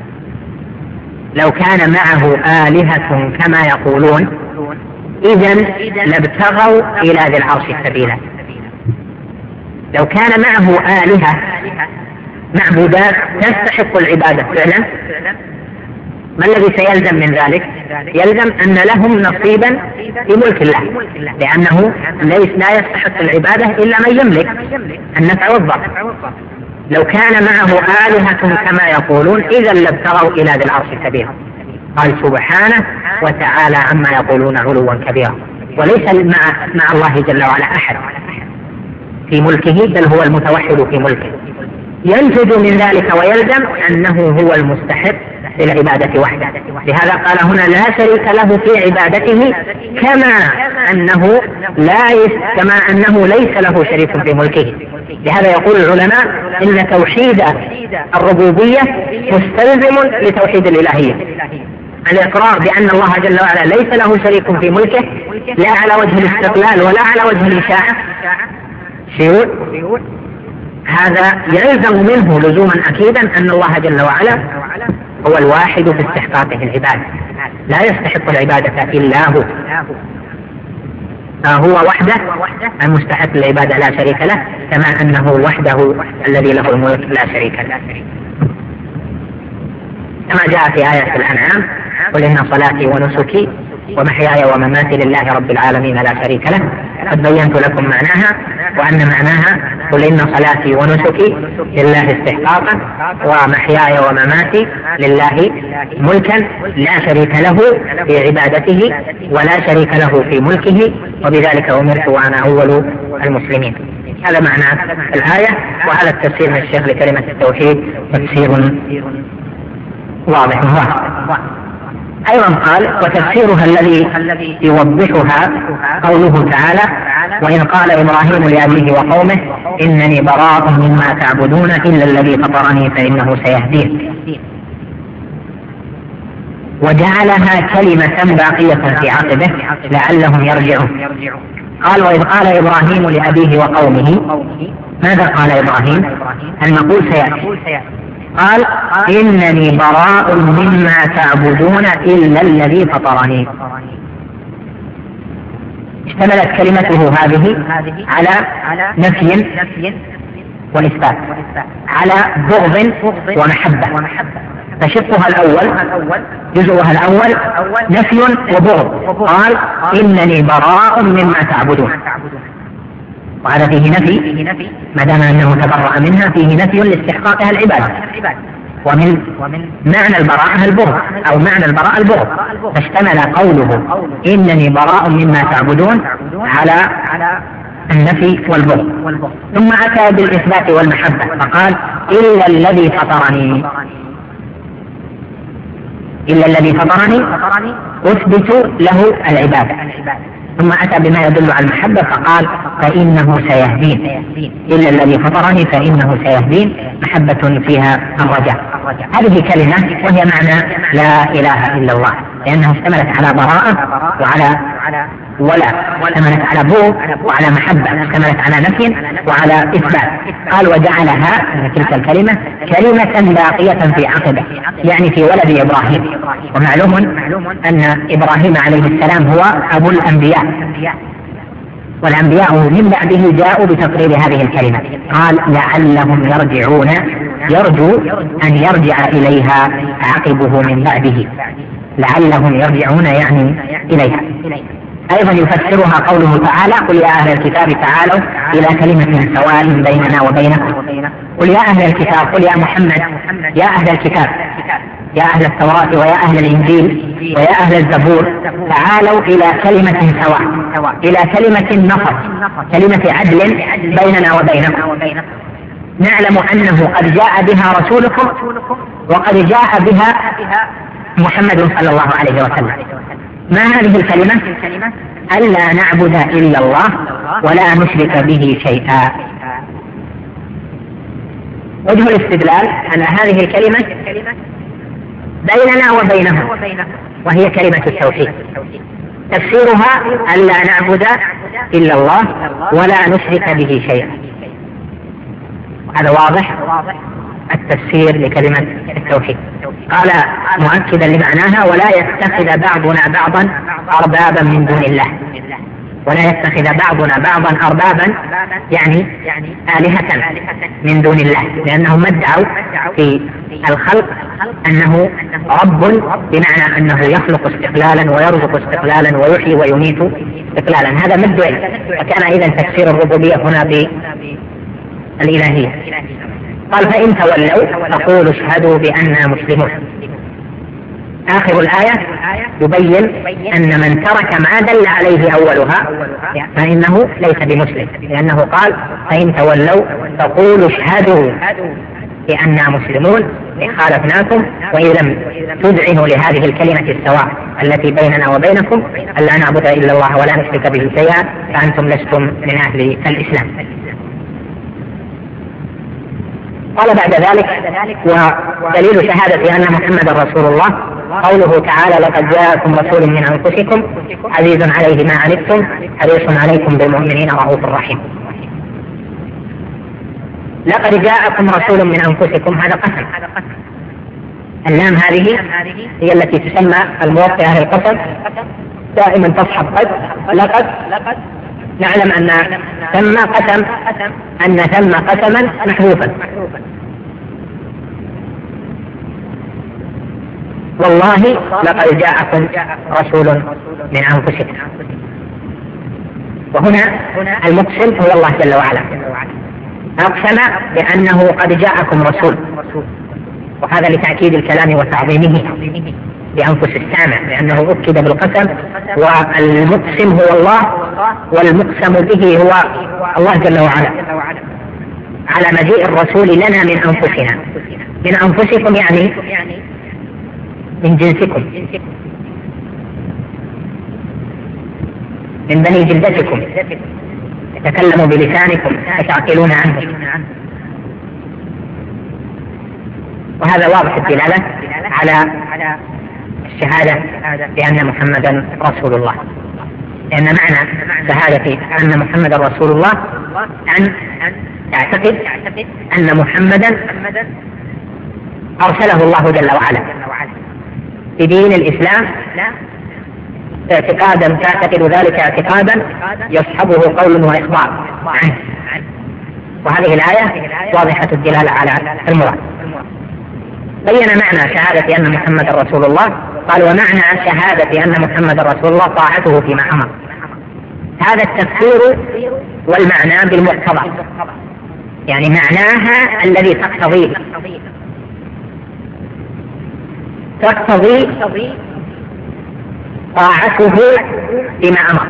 [SPEAKER 1] لو كان معه آلهة كما يقولون إذن لابتغوا إلى ذي العرش سبيلا. لو كان معه آلهة معبودات تستحق العبادة فعلا، ما الذي سيلزم من ذلك؟ يلزم أن لهم نصيبا في ملك الله، لأنه لا يستحق العبادة إلا من يملك النفع والضر. لو كان معه آلهة كما يقولون إذا لابتغوا إلى ذي العرش سبيلا. قال سبحانه وتعالى عما يقولون علوا كبيرا. وليس مع الله جل وعلا أحد في ملكه، بل هو المتوحد في ملكه. ينتج من ذلك ويلزم أنه هو المستحق للعبادة وحده. لهذا قال هنا لا شريك له في عبادته كما أنه ليس له شريك في ملكه. لهذا يقول العلماء إن توحيد الربوبية مستلزم لتوحيد الإلهية. الإقرار بأن الله جل وعلا ليس له شريك في ملكه لا على وجه الاستقلال ولا على وجه الإشاعة شيء، هذا يلزم منه لزوما أكيدا أن الله جل وعلا هو الواحد في استحقاقه العبادة، لا يستحق العبادة إلا هو، فهو وحده المستحق للعبادة لا شريك له، كما أنه وحده الذي له الملك لا شريك له. كما جاء في آية الأنعام قل إن صلاتي ونسكي ومحياي ومماتي لله رب العالمين لا شريك له. قد بينت لكم معناها، وأن معناها قل إن صلاتي ونسكي لله استحقاقا ومحياي ومماتي لله ملكا لا شريك له في عبادته ولا شريك له في ملكه، وبذلك أمرت وأنا أول المسلمين. هذا معنى الآية، وهذا التفسير من الشيخ لكلمة التوحيد تفسير واضح. أيضا قال وتفسيرها الذي يوضحها قوله تعالى وإن قال إبراهيم لأبيه وقومه إنني براء مما تعبدون إلا الذي فطرني فإنه سيهدين، وجعلها كلمة باقية في عقبه لعلهم يرجعون. قال وإذ قال إبراهيم لأبيه وقومه، ماذا قال إبراهيم؟ المقول سيأتي، قال إنني براء مما تعبدون إلا الذي فطرني. اشتملت كلمته هذه على نفي وإثبات، على بغض ومحبة. فشقها الأول جزءها الأول نفي وبغض، قال إنني براء مما تعبدون، وهذا فيه نفي ما دام أنه تبرأ منها، فيه نفي لاستحقاقها العبادة. ومن معنى البراءة البغض أو معنى البراءة البغض، فاشتمل قوله إنني براء مما تعبدون على النفي والبغض. ثم أتى بالإثبات والمحبة فقال إلا الذي فطرني، إلا الذي فطرني أثبت له العبادة. ثم أتى بما يدل على المحبة فقال فإنه سيهدين، إلا الذي فطرني فإنه سيهدين، محبة فيها الرجاء. هذه كلمة وهي معنى لا إله إلا الله، لأنها اشتملت على براءة وعلى ولا، اشتملت على بغض وعلى محبة، اشتملت على نفي وعلى إثبات. قال وجعلها تلك الكلمة كلمة باقية في عقبه، يعني في ولد إبراهيم. ومعلوم أن إبراهيم عليه السلام هو أبو الأنبياء، والأنبياء من بعده جاءوا بتقرير هذه الكلمة. قال لعلهم يرجعون، يرجو أن يرجع إليها عقبه من بعده، لعلهم يرجعون يعني إليها. أيضا يفسرها قوله تعالى قل يا أهل الكتاب تعالوا إلى كلمة سواء بيننا وبينكم. قل يا أهل الكتاب، قل يا محمد يا أهل الكتاب، يا أهل التوراة ويا أهل الإنجيل ويا أهل الزبور، تعالوا إلى كلمة سواء، إلى كلمة نصر، كلمة عدل بيننا وبينكم، نعلم أنه قد جاء بها رسولكم وقد جاء بها محمد صلى الله عليه وسلم. ما هذه الكلمة؟ ألا نعبد إلا الله ولا نشرك به شيئا. وجه الاستدلال أن هذه الكلمة بيننا وبينهم، وهي كلمة التوحيد. تفسيرها ألا نعبد إلا الله ولا نشرك به شيئا. هذا واضح التفسير لكلمة التوحيد. قال مؤكدا لمعناها ولا يتخذ بعضنا بعضا أربابا من دون الله، ولا يتخذ بعضنا بعضا أربابا يعني آلهة من دون الله، لأنهم ادعوا في الخلق أنه رب، بمعنى أنه يخلق استقلالا ويرزق استقلالا ويحيي ويميت استقلالا. هذا ما ادعي، وكان إذا تفسير الربوبية هنا بالإلهية. قال فإن تولوا فقولوا اشهدوا بأننا مسلمون. آخر الآية يبين أن من ترك ما دل عليه أولها فإنه ليس بمسلم، لأنه قال فإن تولوا فقولوا اشهدوا بأننا مسلمون، خالفناكم وإن لم تذعنوا لهذه الكلمة السواء التي بيننا وبينكم ألا نعبد إلا الله ولا نشرك به شيئا فأنتم لستم من أهل الإسلام. قال بعد ذلك ودليل شهادة أن محمد رسول الله قوله تعالى لقد جاءكم رسول من أنفسكم عزيز عليه ما عنتم حريص عليكم بالمؤمنين رؤوف رحيم. لقد جاءكم رسول من أنفسكم، هذا قسم. اللام هذه هي التي تسمى الموطئة للقسم، دائما تصحب قد لقد. نعلم أن ثم قسم، أن ثم قسما محذوفا. والله لقد جاءكم رسول من أنفسكم. وهنا المقسم هو الله جل وعلا، أقسم بأنه قد جاءكم رسول، وهذا لتأكيد الكلام وتعظيمه بأنفس السامع، لأنه أكد بالقسم، والمقسم هو الله والمقسم به هو الله جل وعلا، على مجيء الرسول لنا من أنفسنا. من أنفسكم يعني من جنسكم، من بني جلدتكم، يتكلم بلسانكم فتعقلون عنه. وهذا واضح الدلالة على الشهادة بأن محمدا رسول الله، لأن معنى شهادة أن محمدا رسول الله أن تعتقد أن محمدا
[SPEAKER 3] أرسله الله جل وعلا في دين الإسلام اعتقادا تعتقد ذلك اعتقادا يصحبه قول وإخبار عنه. وهذه الآية واضحة الدلالة على المراد. بين معنى شهادة أن محمد رسول الله، قال ومعنى شهادة أن محمد رسول الله طاعته فيما أمر. هذا التفسير والمعنى بالمقتضى، يعني معناها الذي تقتضي طاعته فيما أمر.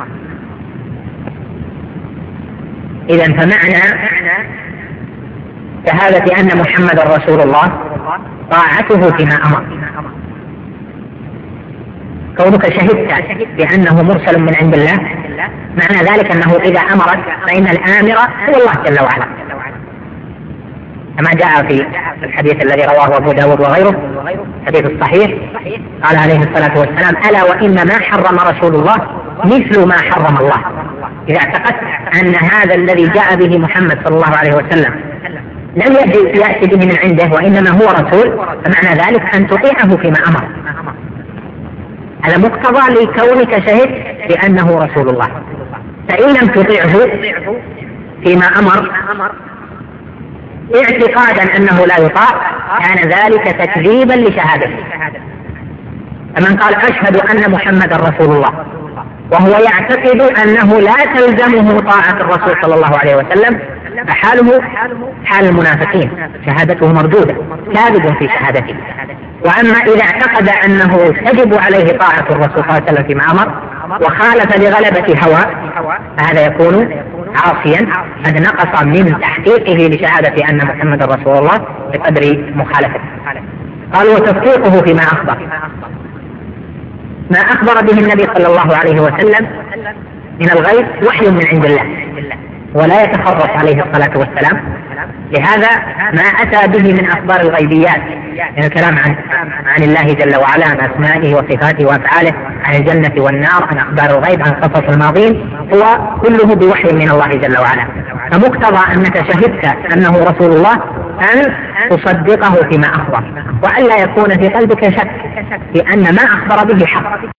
[SPEAKER 3] إذن فمعنى شهادة أن محمد رسول الله طاعته فيما أمر. كونك شهدت بأنه مرسل من عند الله معنى ذلك أنه إذا أمرك فإن الآمر هو الله جل وعلا، كما جاء في الحديث الذي رواه أبو داود وغيره حديث الصحيح، قال عليه الصلاة والسلام ألا وإن ما حرم رسول الله مثل ما حرم الله. إذا اعتقدت أن هذا الذي جاء به محمد صلى الله عليه وسلم لم يأتي به من عنده وإنما هو رسول، فمعنى ذلك أن تطيعه فيما أمر. هذا مقتضى لكونك شهدت بأنه رسول الله. فإن لم تطيعه فيما أمر اعتقادا أنه لا يطاع كان ذلك تكذيبا لشهادته. فمن قال أشهد أن محمد رسول الله وهو يعتقد أنه لا تلزمه طاعة الرسول صلى الله عليه وسلم فحاله حال المنافقين، شهادته مردودة، كاذب في شهادته. وأما إذا اعتقد أنه تجب عليه طاعة الرسول صلى الله عليه وسلم فيما أمر وخالف لغلبة هوى فهذا يكون عاصيا، قد نقص من تحقيقه لشهادة أن محمد رسول الله بقدر مخالفته. قالوا وتصديقه فيما أخبر، ما أخبر به النبي صلى الله عليه وسلم من الغيب وحي من عند الله ولا يتخرص عليه الصلاة والسلام، لهذا ما أتى به من أخبار الغيبيات من الكلام عن الله جل وعلا، عن أسمائه وصفاته وأفعاله، عن الجنة والنار، عن أخبار الغيب، عن قصص الماضين، هو كله بوحي من الله جل وعلا. فمقتضى أنك شهدت أنه رسول الله أن تصدقه فيما أخبر، وألا يكون في قلبك شك في أن ما أخبر به حق.